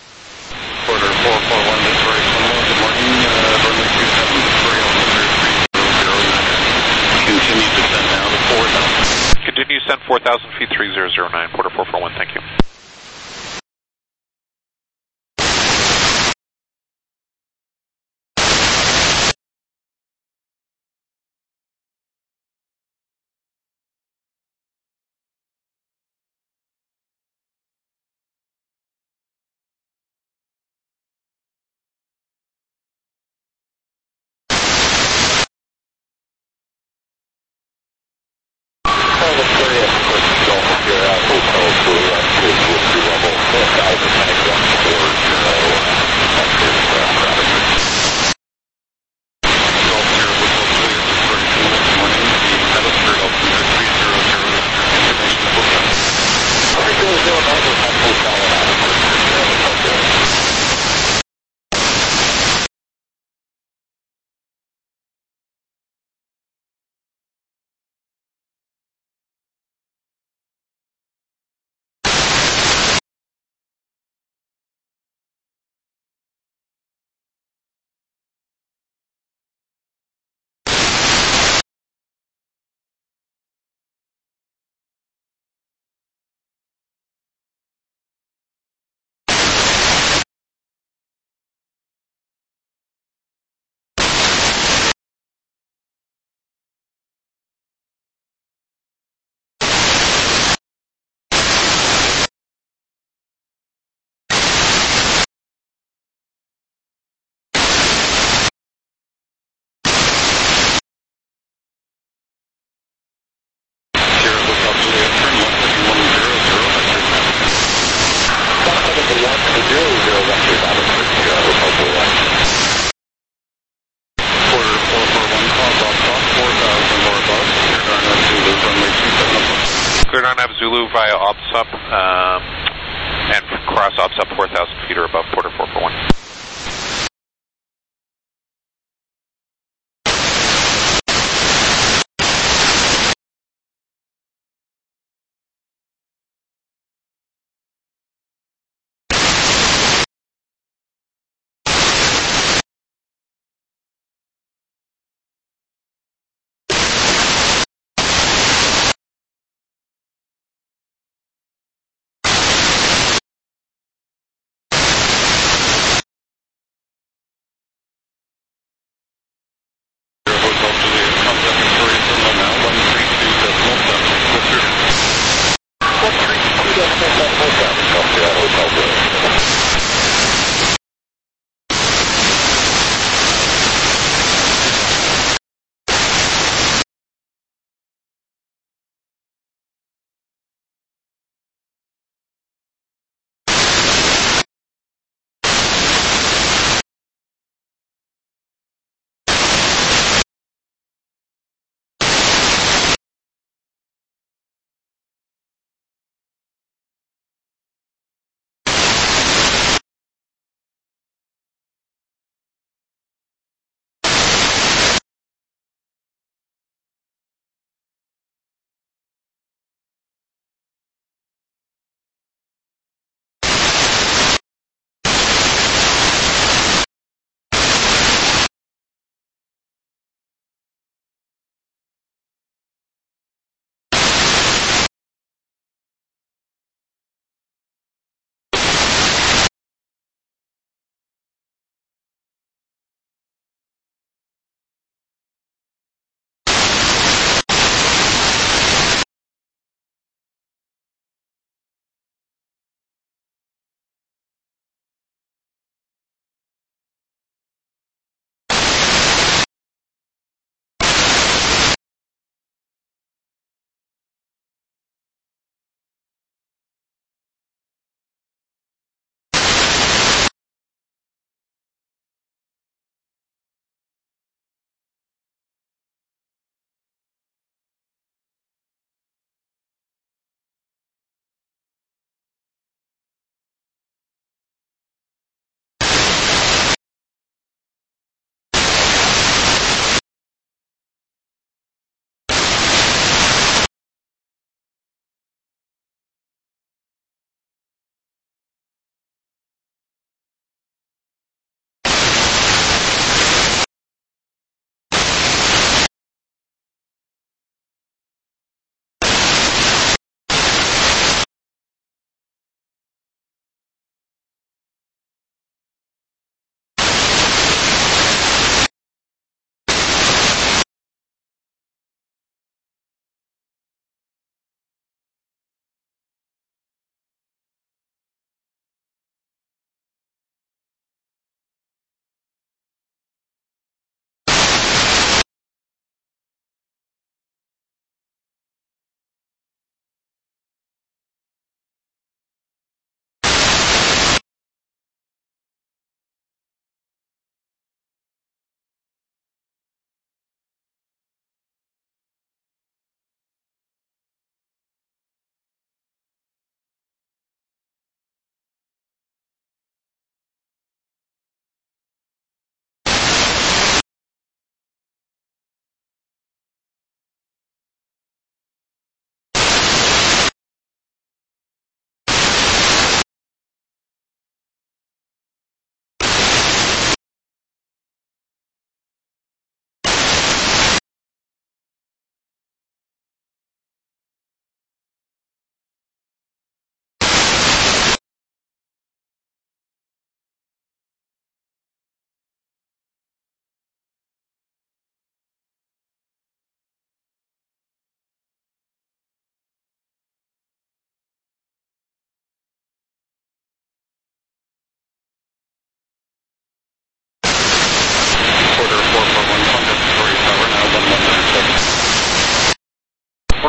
Porter 441, Victoria Center, good morning, runway 27, Victoria Center, 3009. Continue descent now to 4,000. Continue descent 4,000 feet, 3009, Porter 441, thank you. Zulu via OPSUP and cross OPSUP 4,000 feet or above, Porter 441.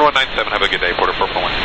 7197, have a good day, Porter 441.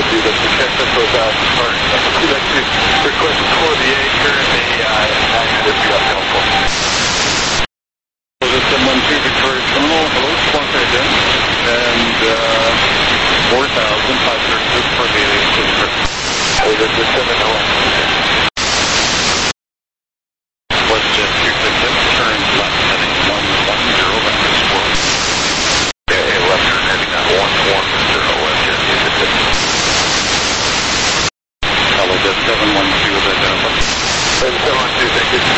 altitude of the Texas 4000. We'd like to request for the A currently 900 feet off Delta. This is 12 Victoria Terminal. Hello, Squawk again. And 4,500 for the This is 701. WestJet 266, turn left heading 110, vector square. Left turn heading on 110, WestJet 266. Hello, Jet 712 is identified. 712, thank you.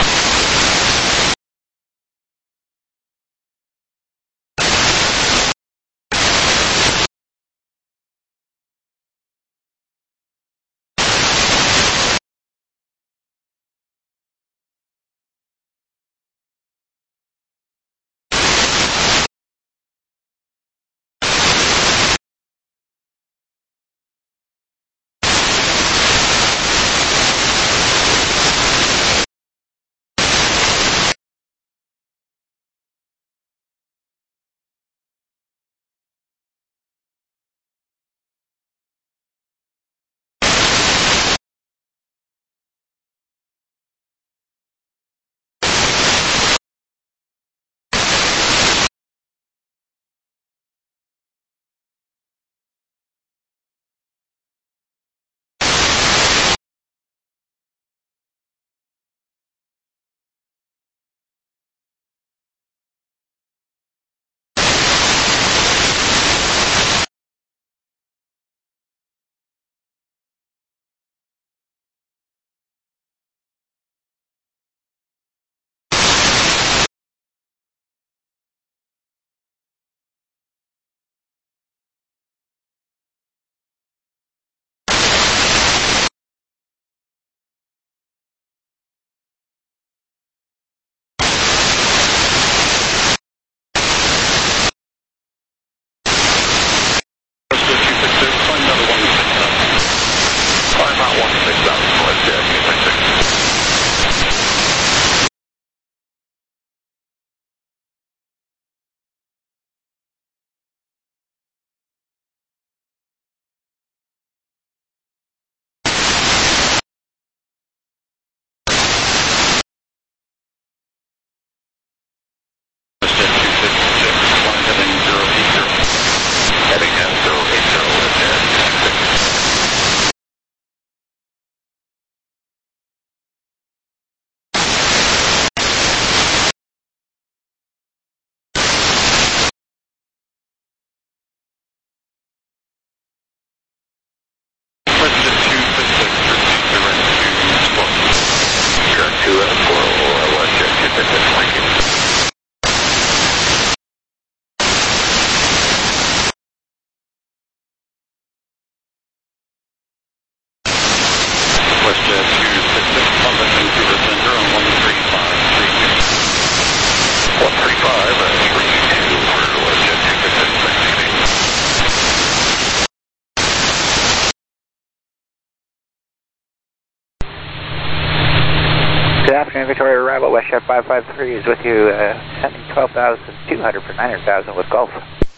Good afternoon, Victoria arrival. WestJet 553 is with you, sending 12,200 for 900,000 with Gulf.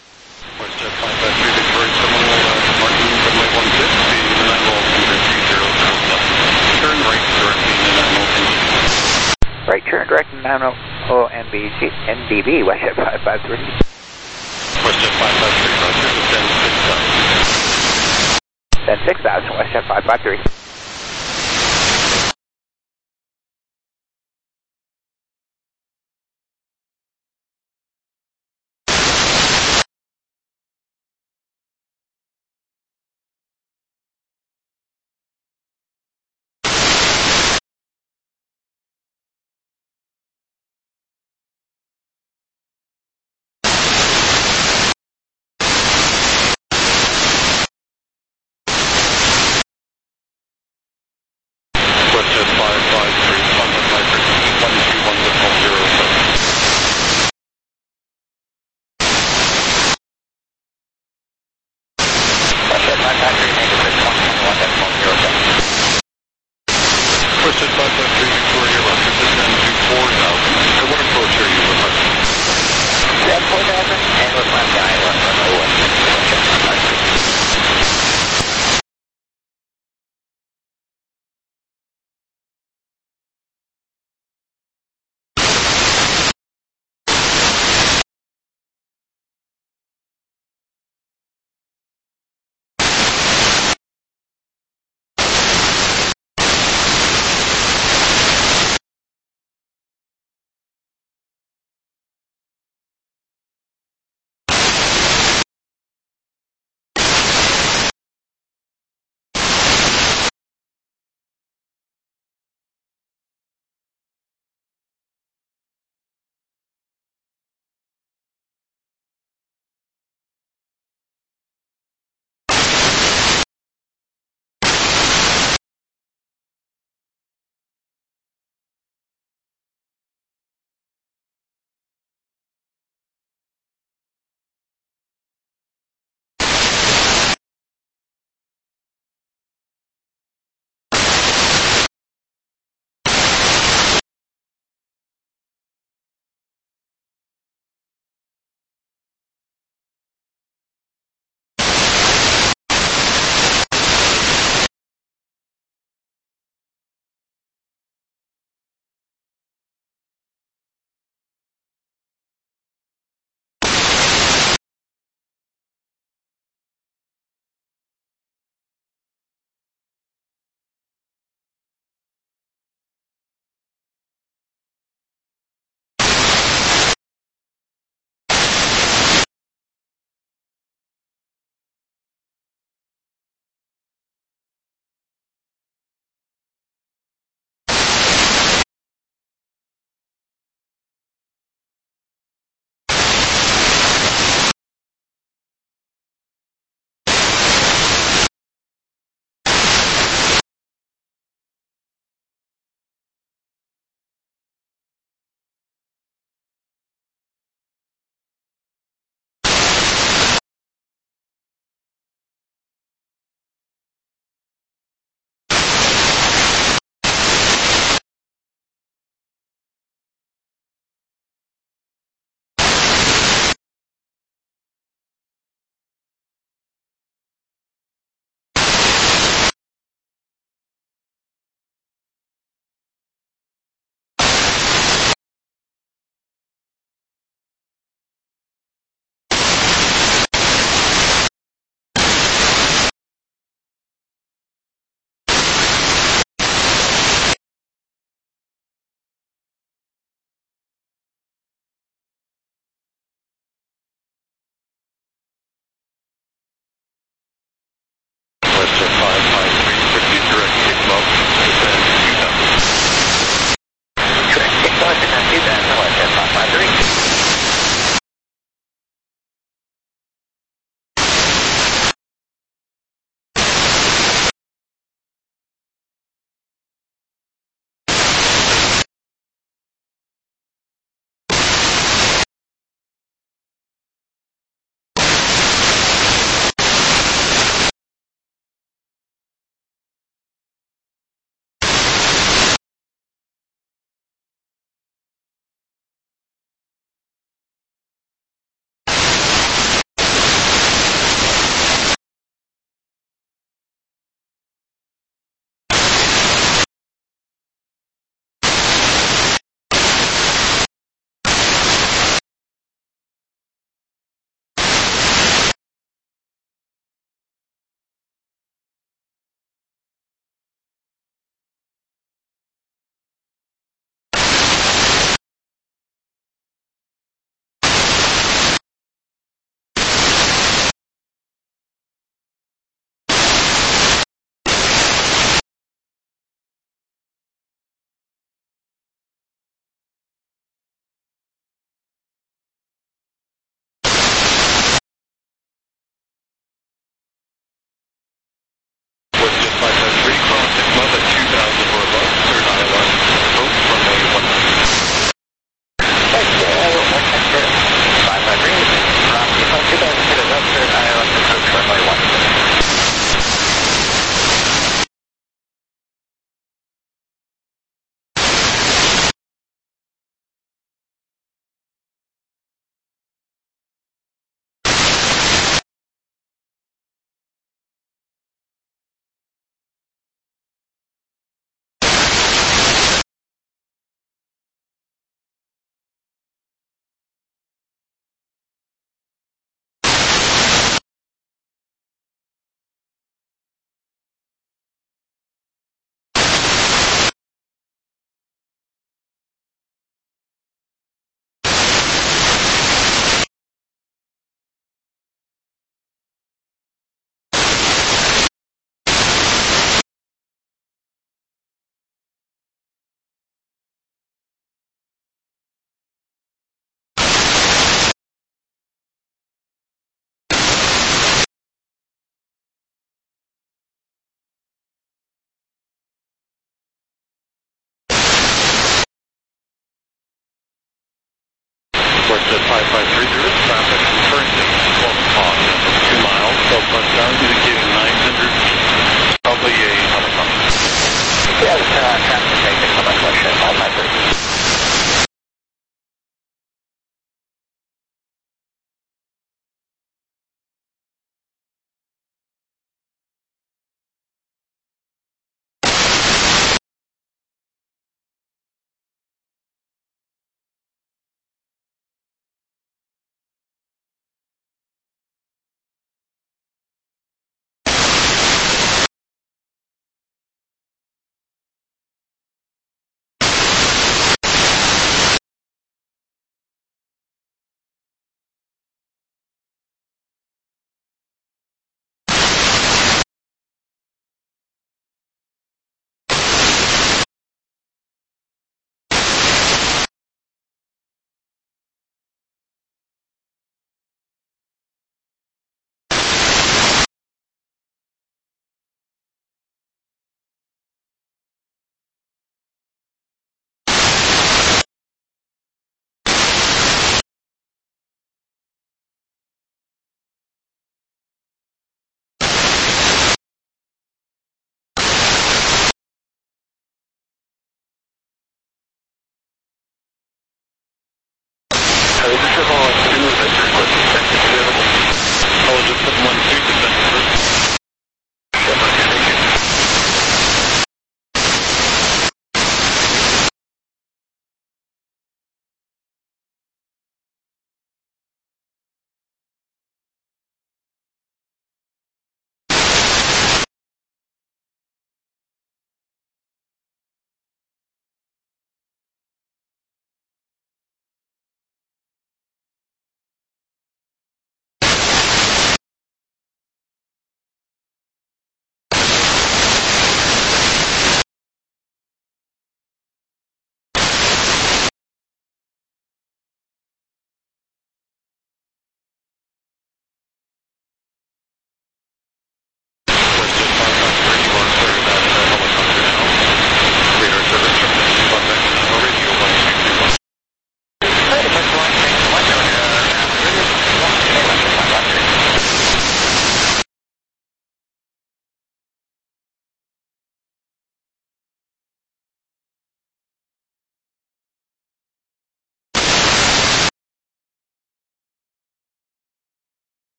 WestJet 553, Victoria Terminal, Martin, runway 16, and I'm all 30 Turn right directly to 90 Right turn direct to 90 NBB, WestJet 553. WestJet 553, roger, descend 6,000. Then 6,000, WestJet 553. at 5530. Traffic currently 12 o'clock, 2 miles southwestbound, indicating 900, probably a helicopter. Yeah, traffic taken from my question, 553.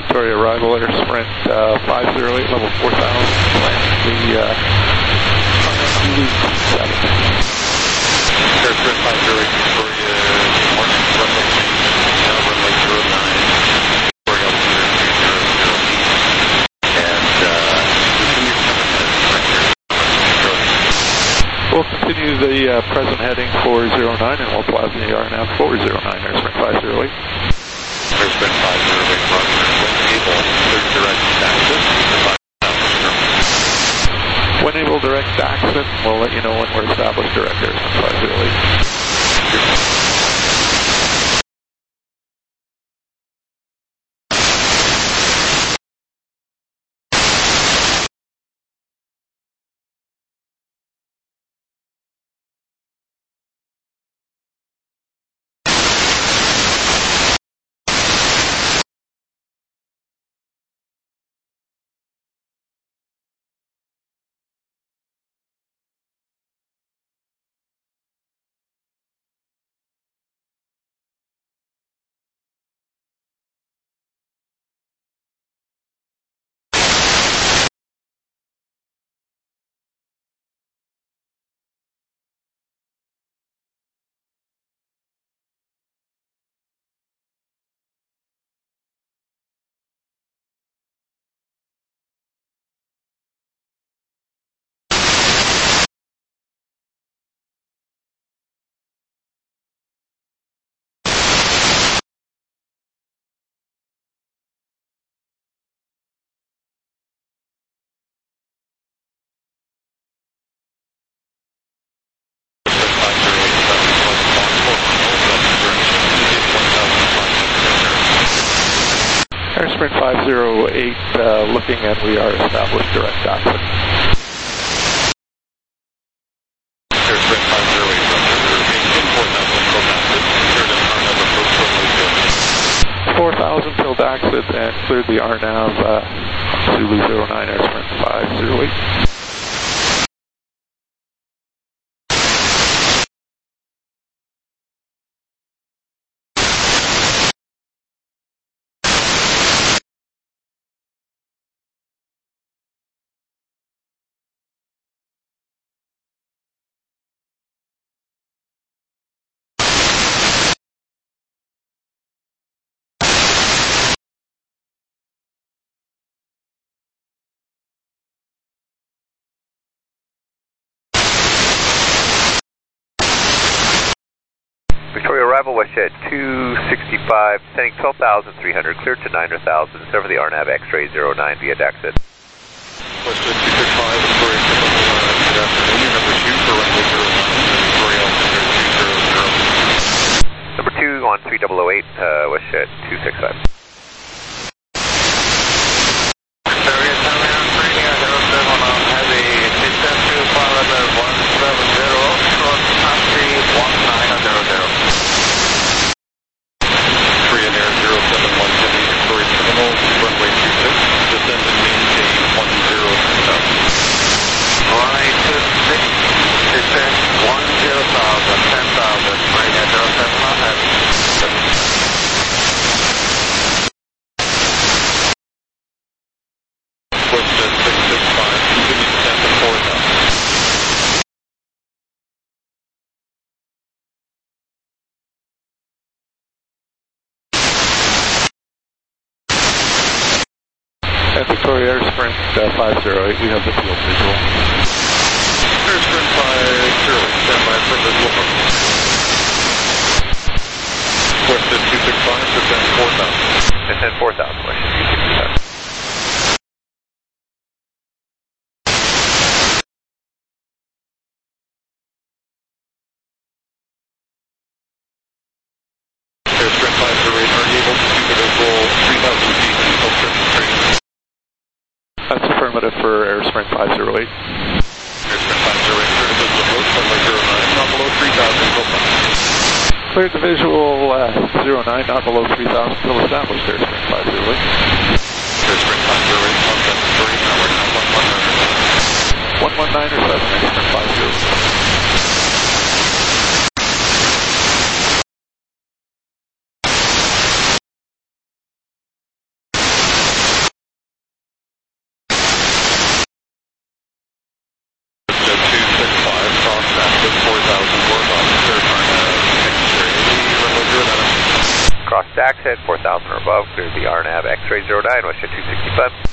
Victoria arrival, Air Sprint 508, level 4000, landing the Zulu 7. Air Sprint 508, Victoria, morning, runway runway 09, Victoria altitude 200 and continue coming We'll continue the present heading for 09 and we'll fly the RNAV for 09, Air Sprint 508. Air Sprint 508, Roger, when able, clear direct access to When able, direct access, we'll let you know when we're established direct Air Sprint 508. Air Sprint 508 looking and we are established direct access. Air Sprint 508, Roger, 4,000 filled exit and cleared the RNAV Zulu 09, Air Sprint 508. Victoria arrival, WestJet 265, sending 12,300, cleared to 9,000, serve the RNAV X-ray 09 via DAXIT. WestJet 265, Victoria, good afternoon, number 2 for runway 09, Victoria altitude 200. Number 2 on 3008, WestJet 265. Victoria, turn around, bringing a 07 on heavy, distance to parameter 170, cross country 1900. Korean Air 071 Victoria Terminal, runway 26, descend and maintain 10,000. Runway 26, descend 10,000, 10,000, bring a 07 on heavy. WestJet 665, continue descent to 4,000. And Victoria Air Sprint 508, we have the field visual. Air Sprint 508, stand by for visual. WestJet 265, descend 4,000. Descend 4,000, WestJet 265. Air Sprint 508, are you able to do the visual 3,000 feet until certain straight? That's affirmative for Air Sprint 508. Air Sprint 508, clear to visual approach, runway 09, not below 3,000, go fast. Cleared the visual 09, not below 3,000, still established Air Sprint 508. Air Sprint 508, contact Victoria, now we're now 119 119. or 7, Air Sprint 508. head, 4,000 or above, clear the RNAV X-ray 09, wish at 265.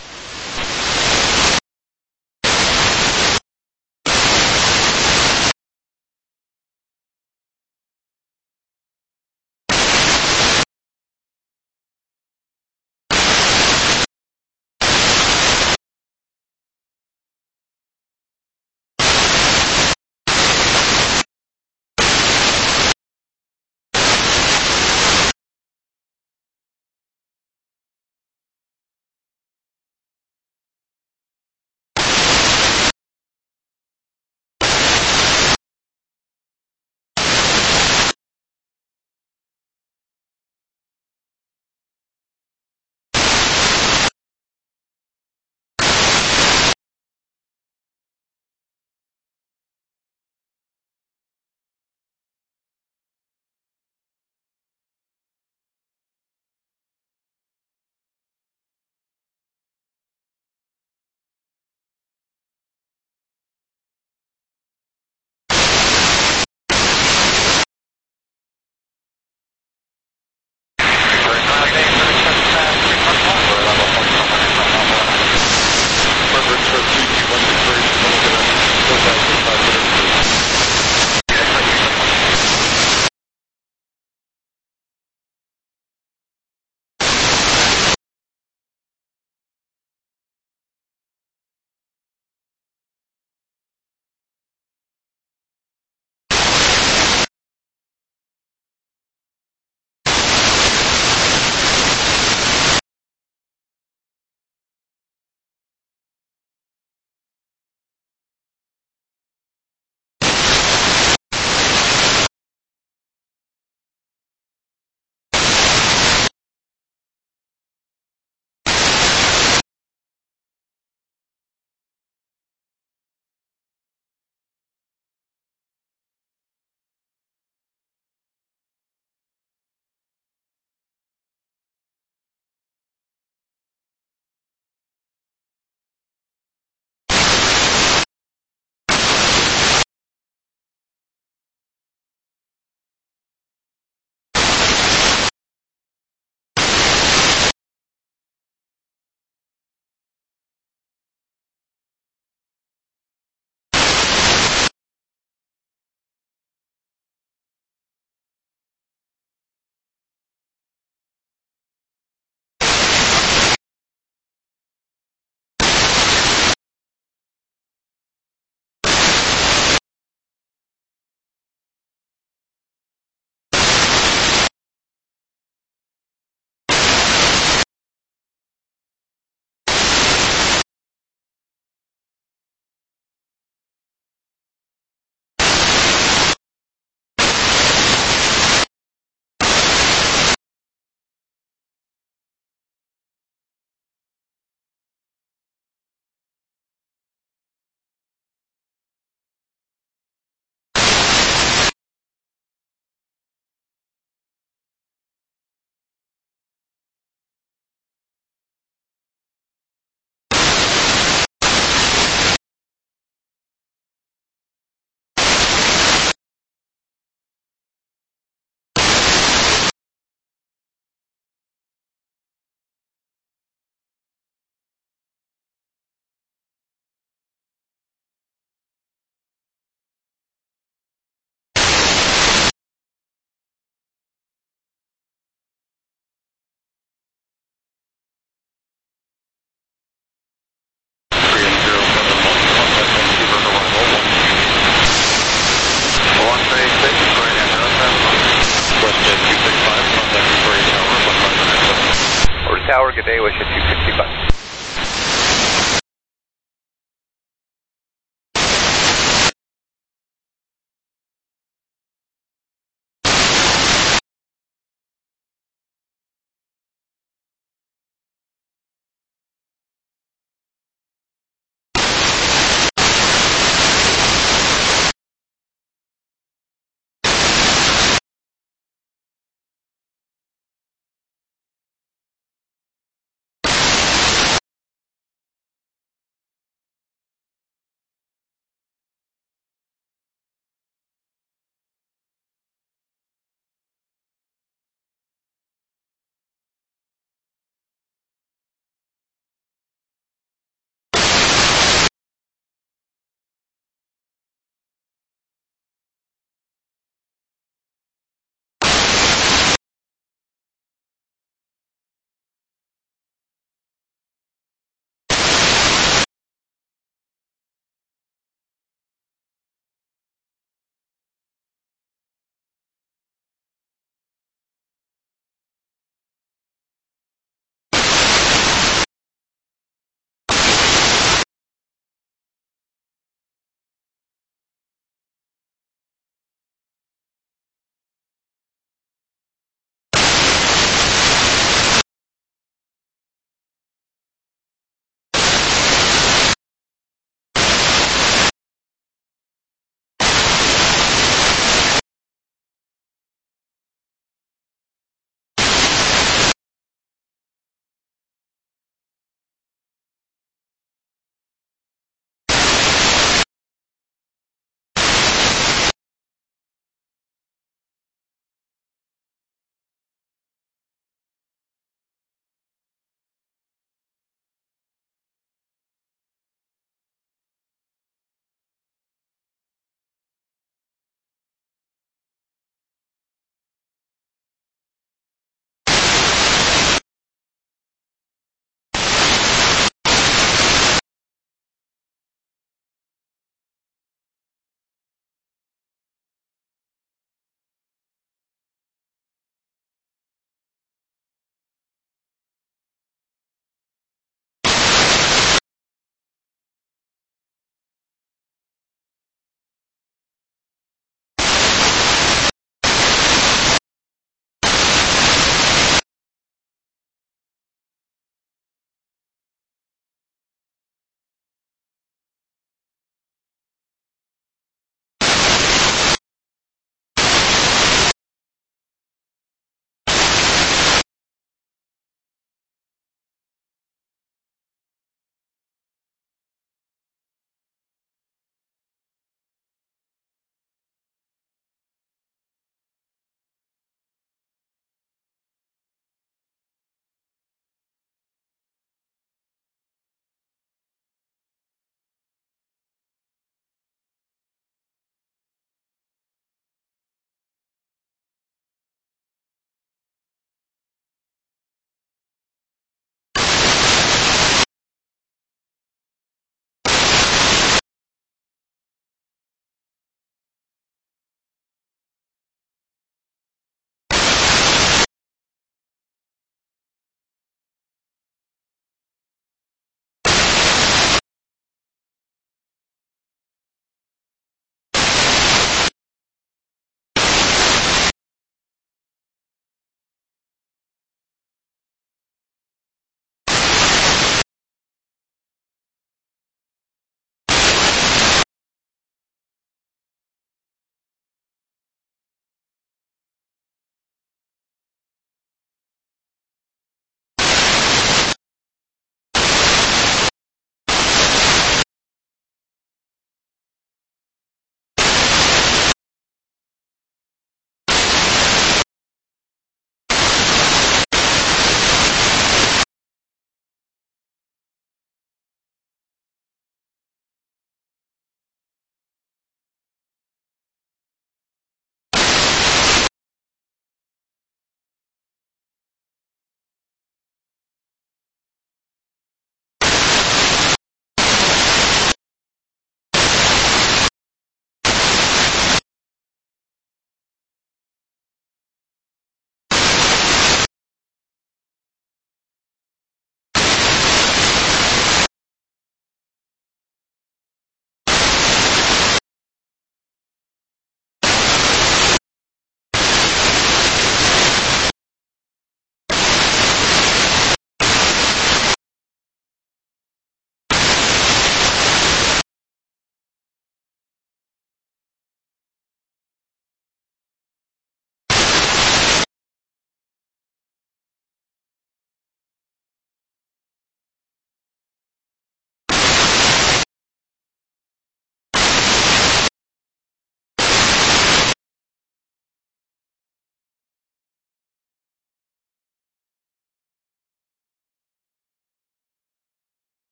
Tower, good day, wish at 265.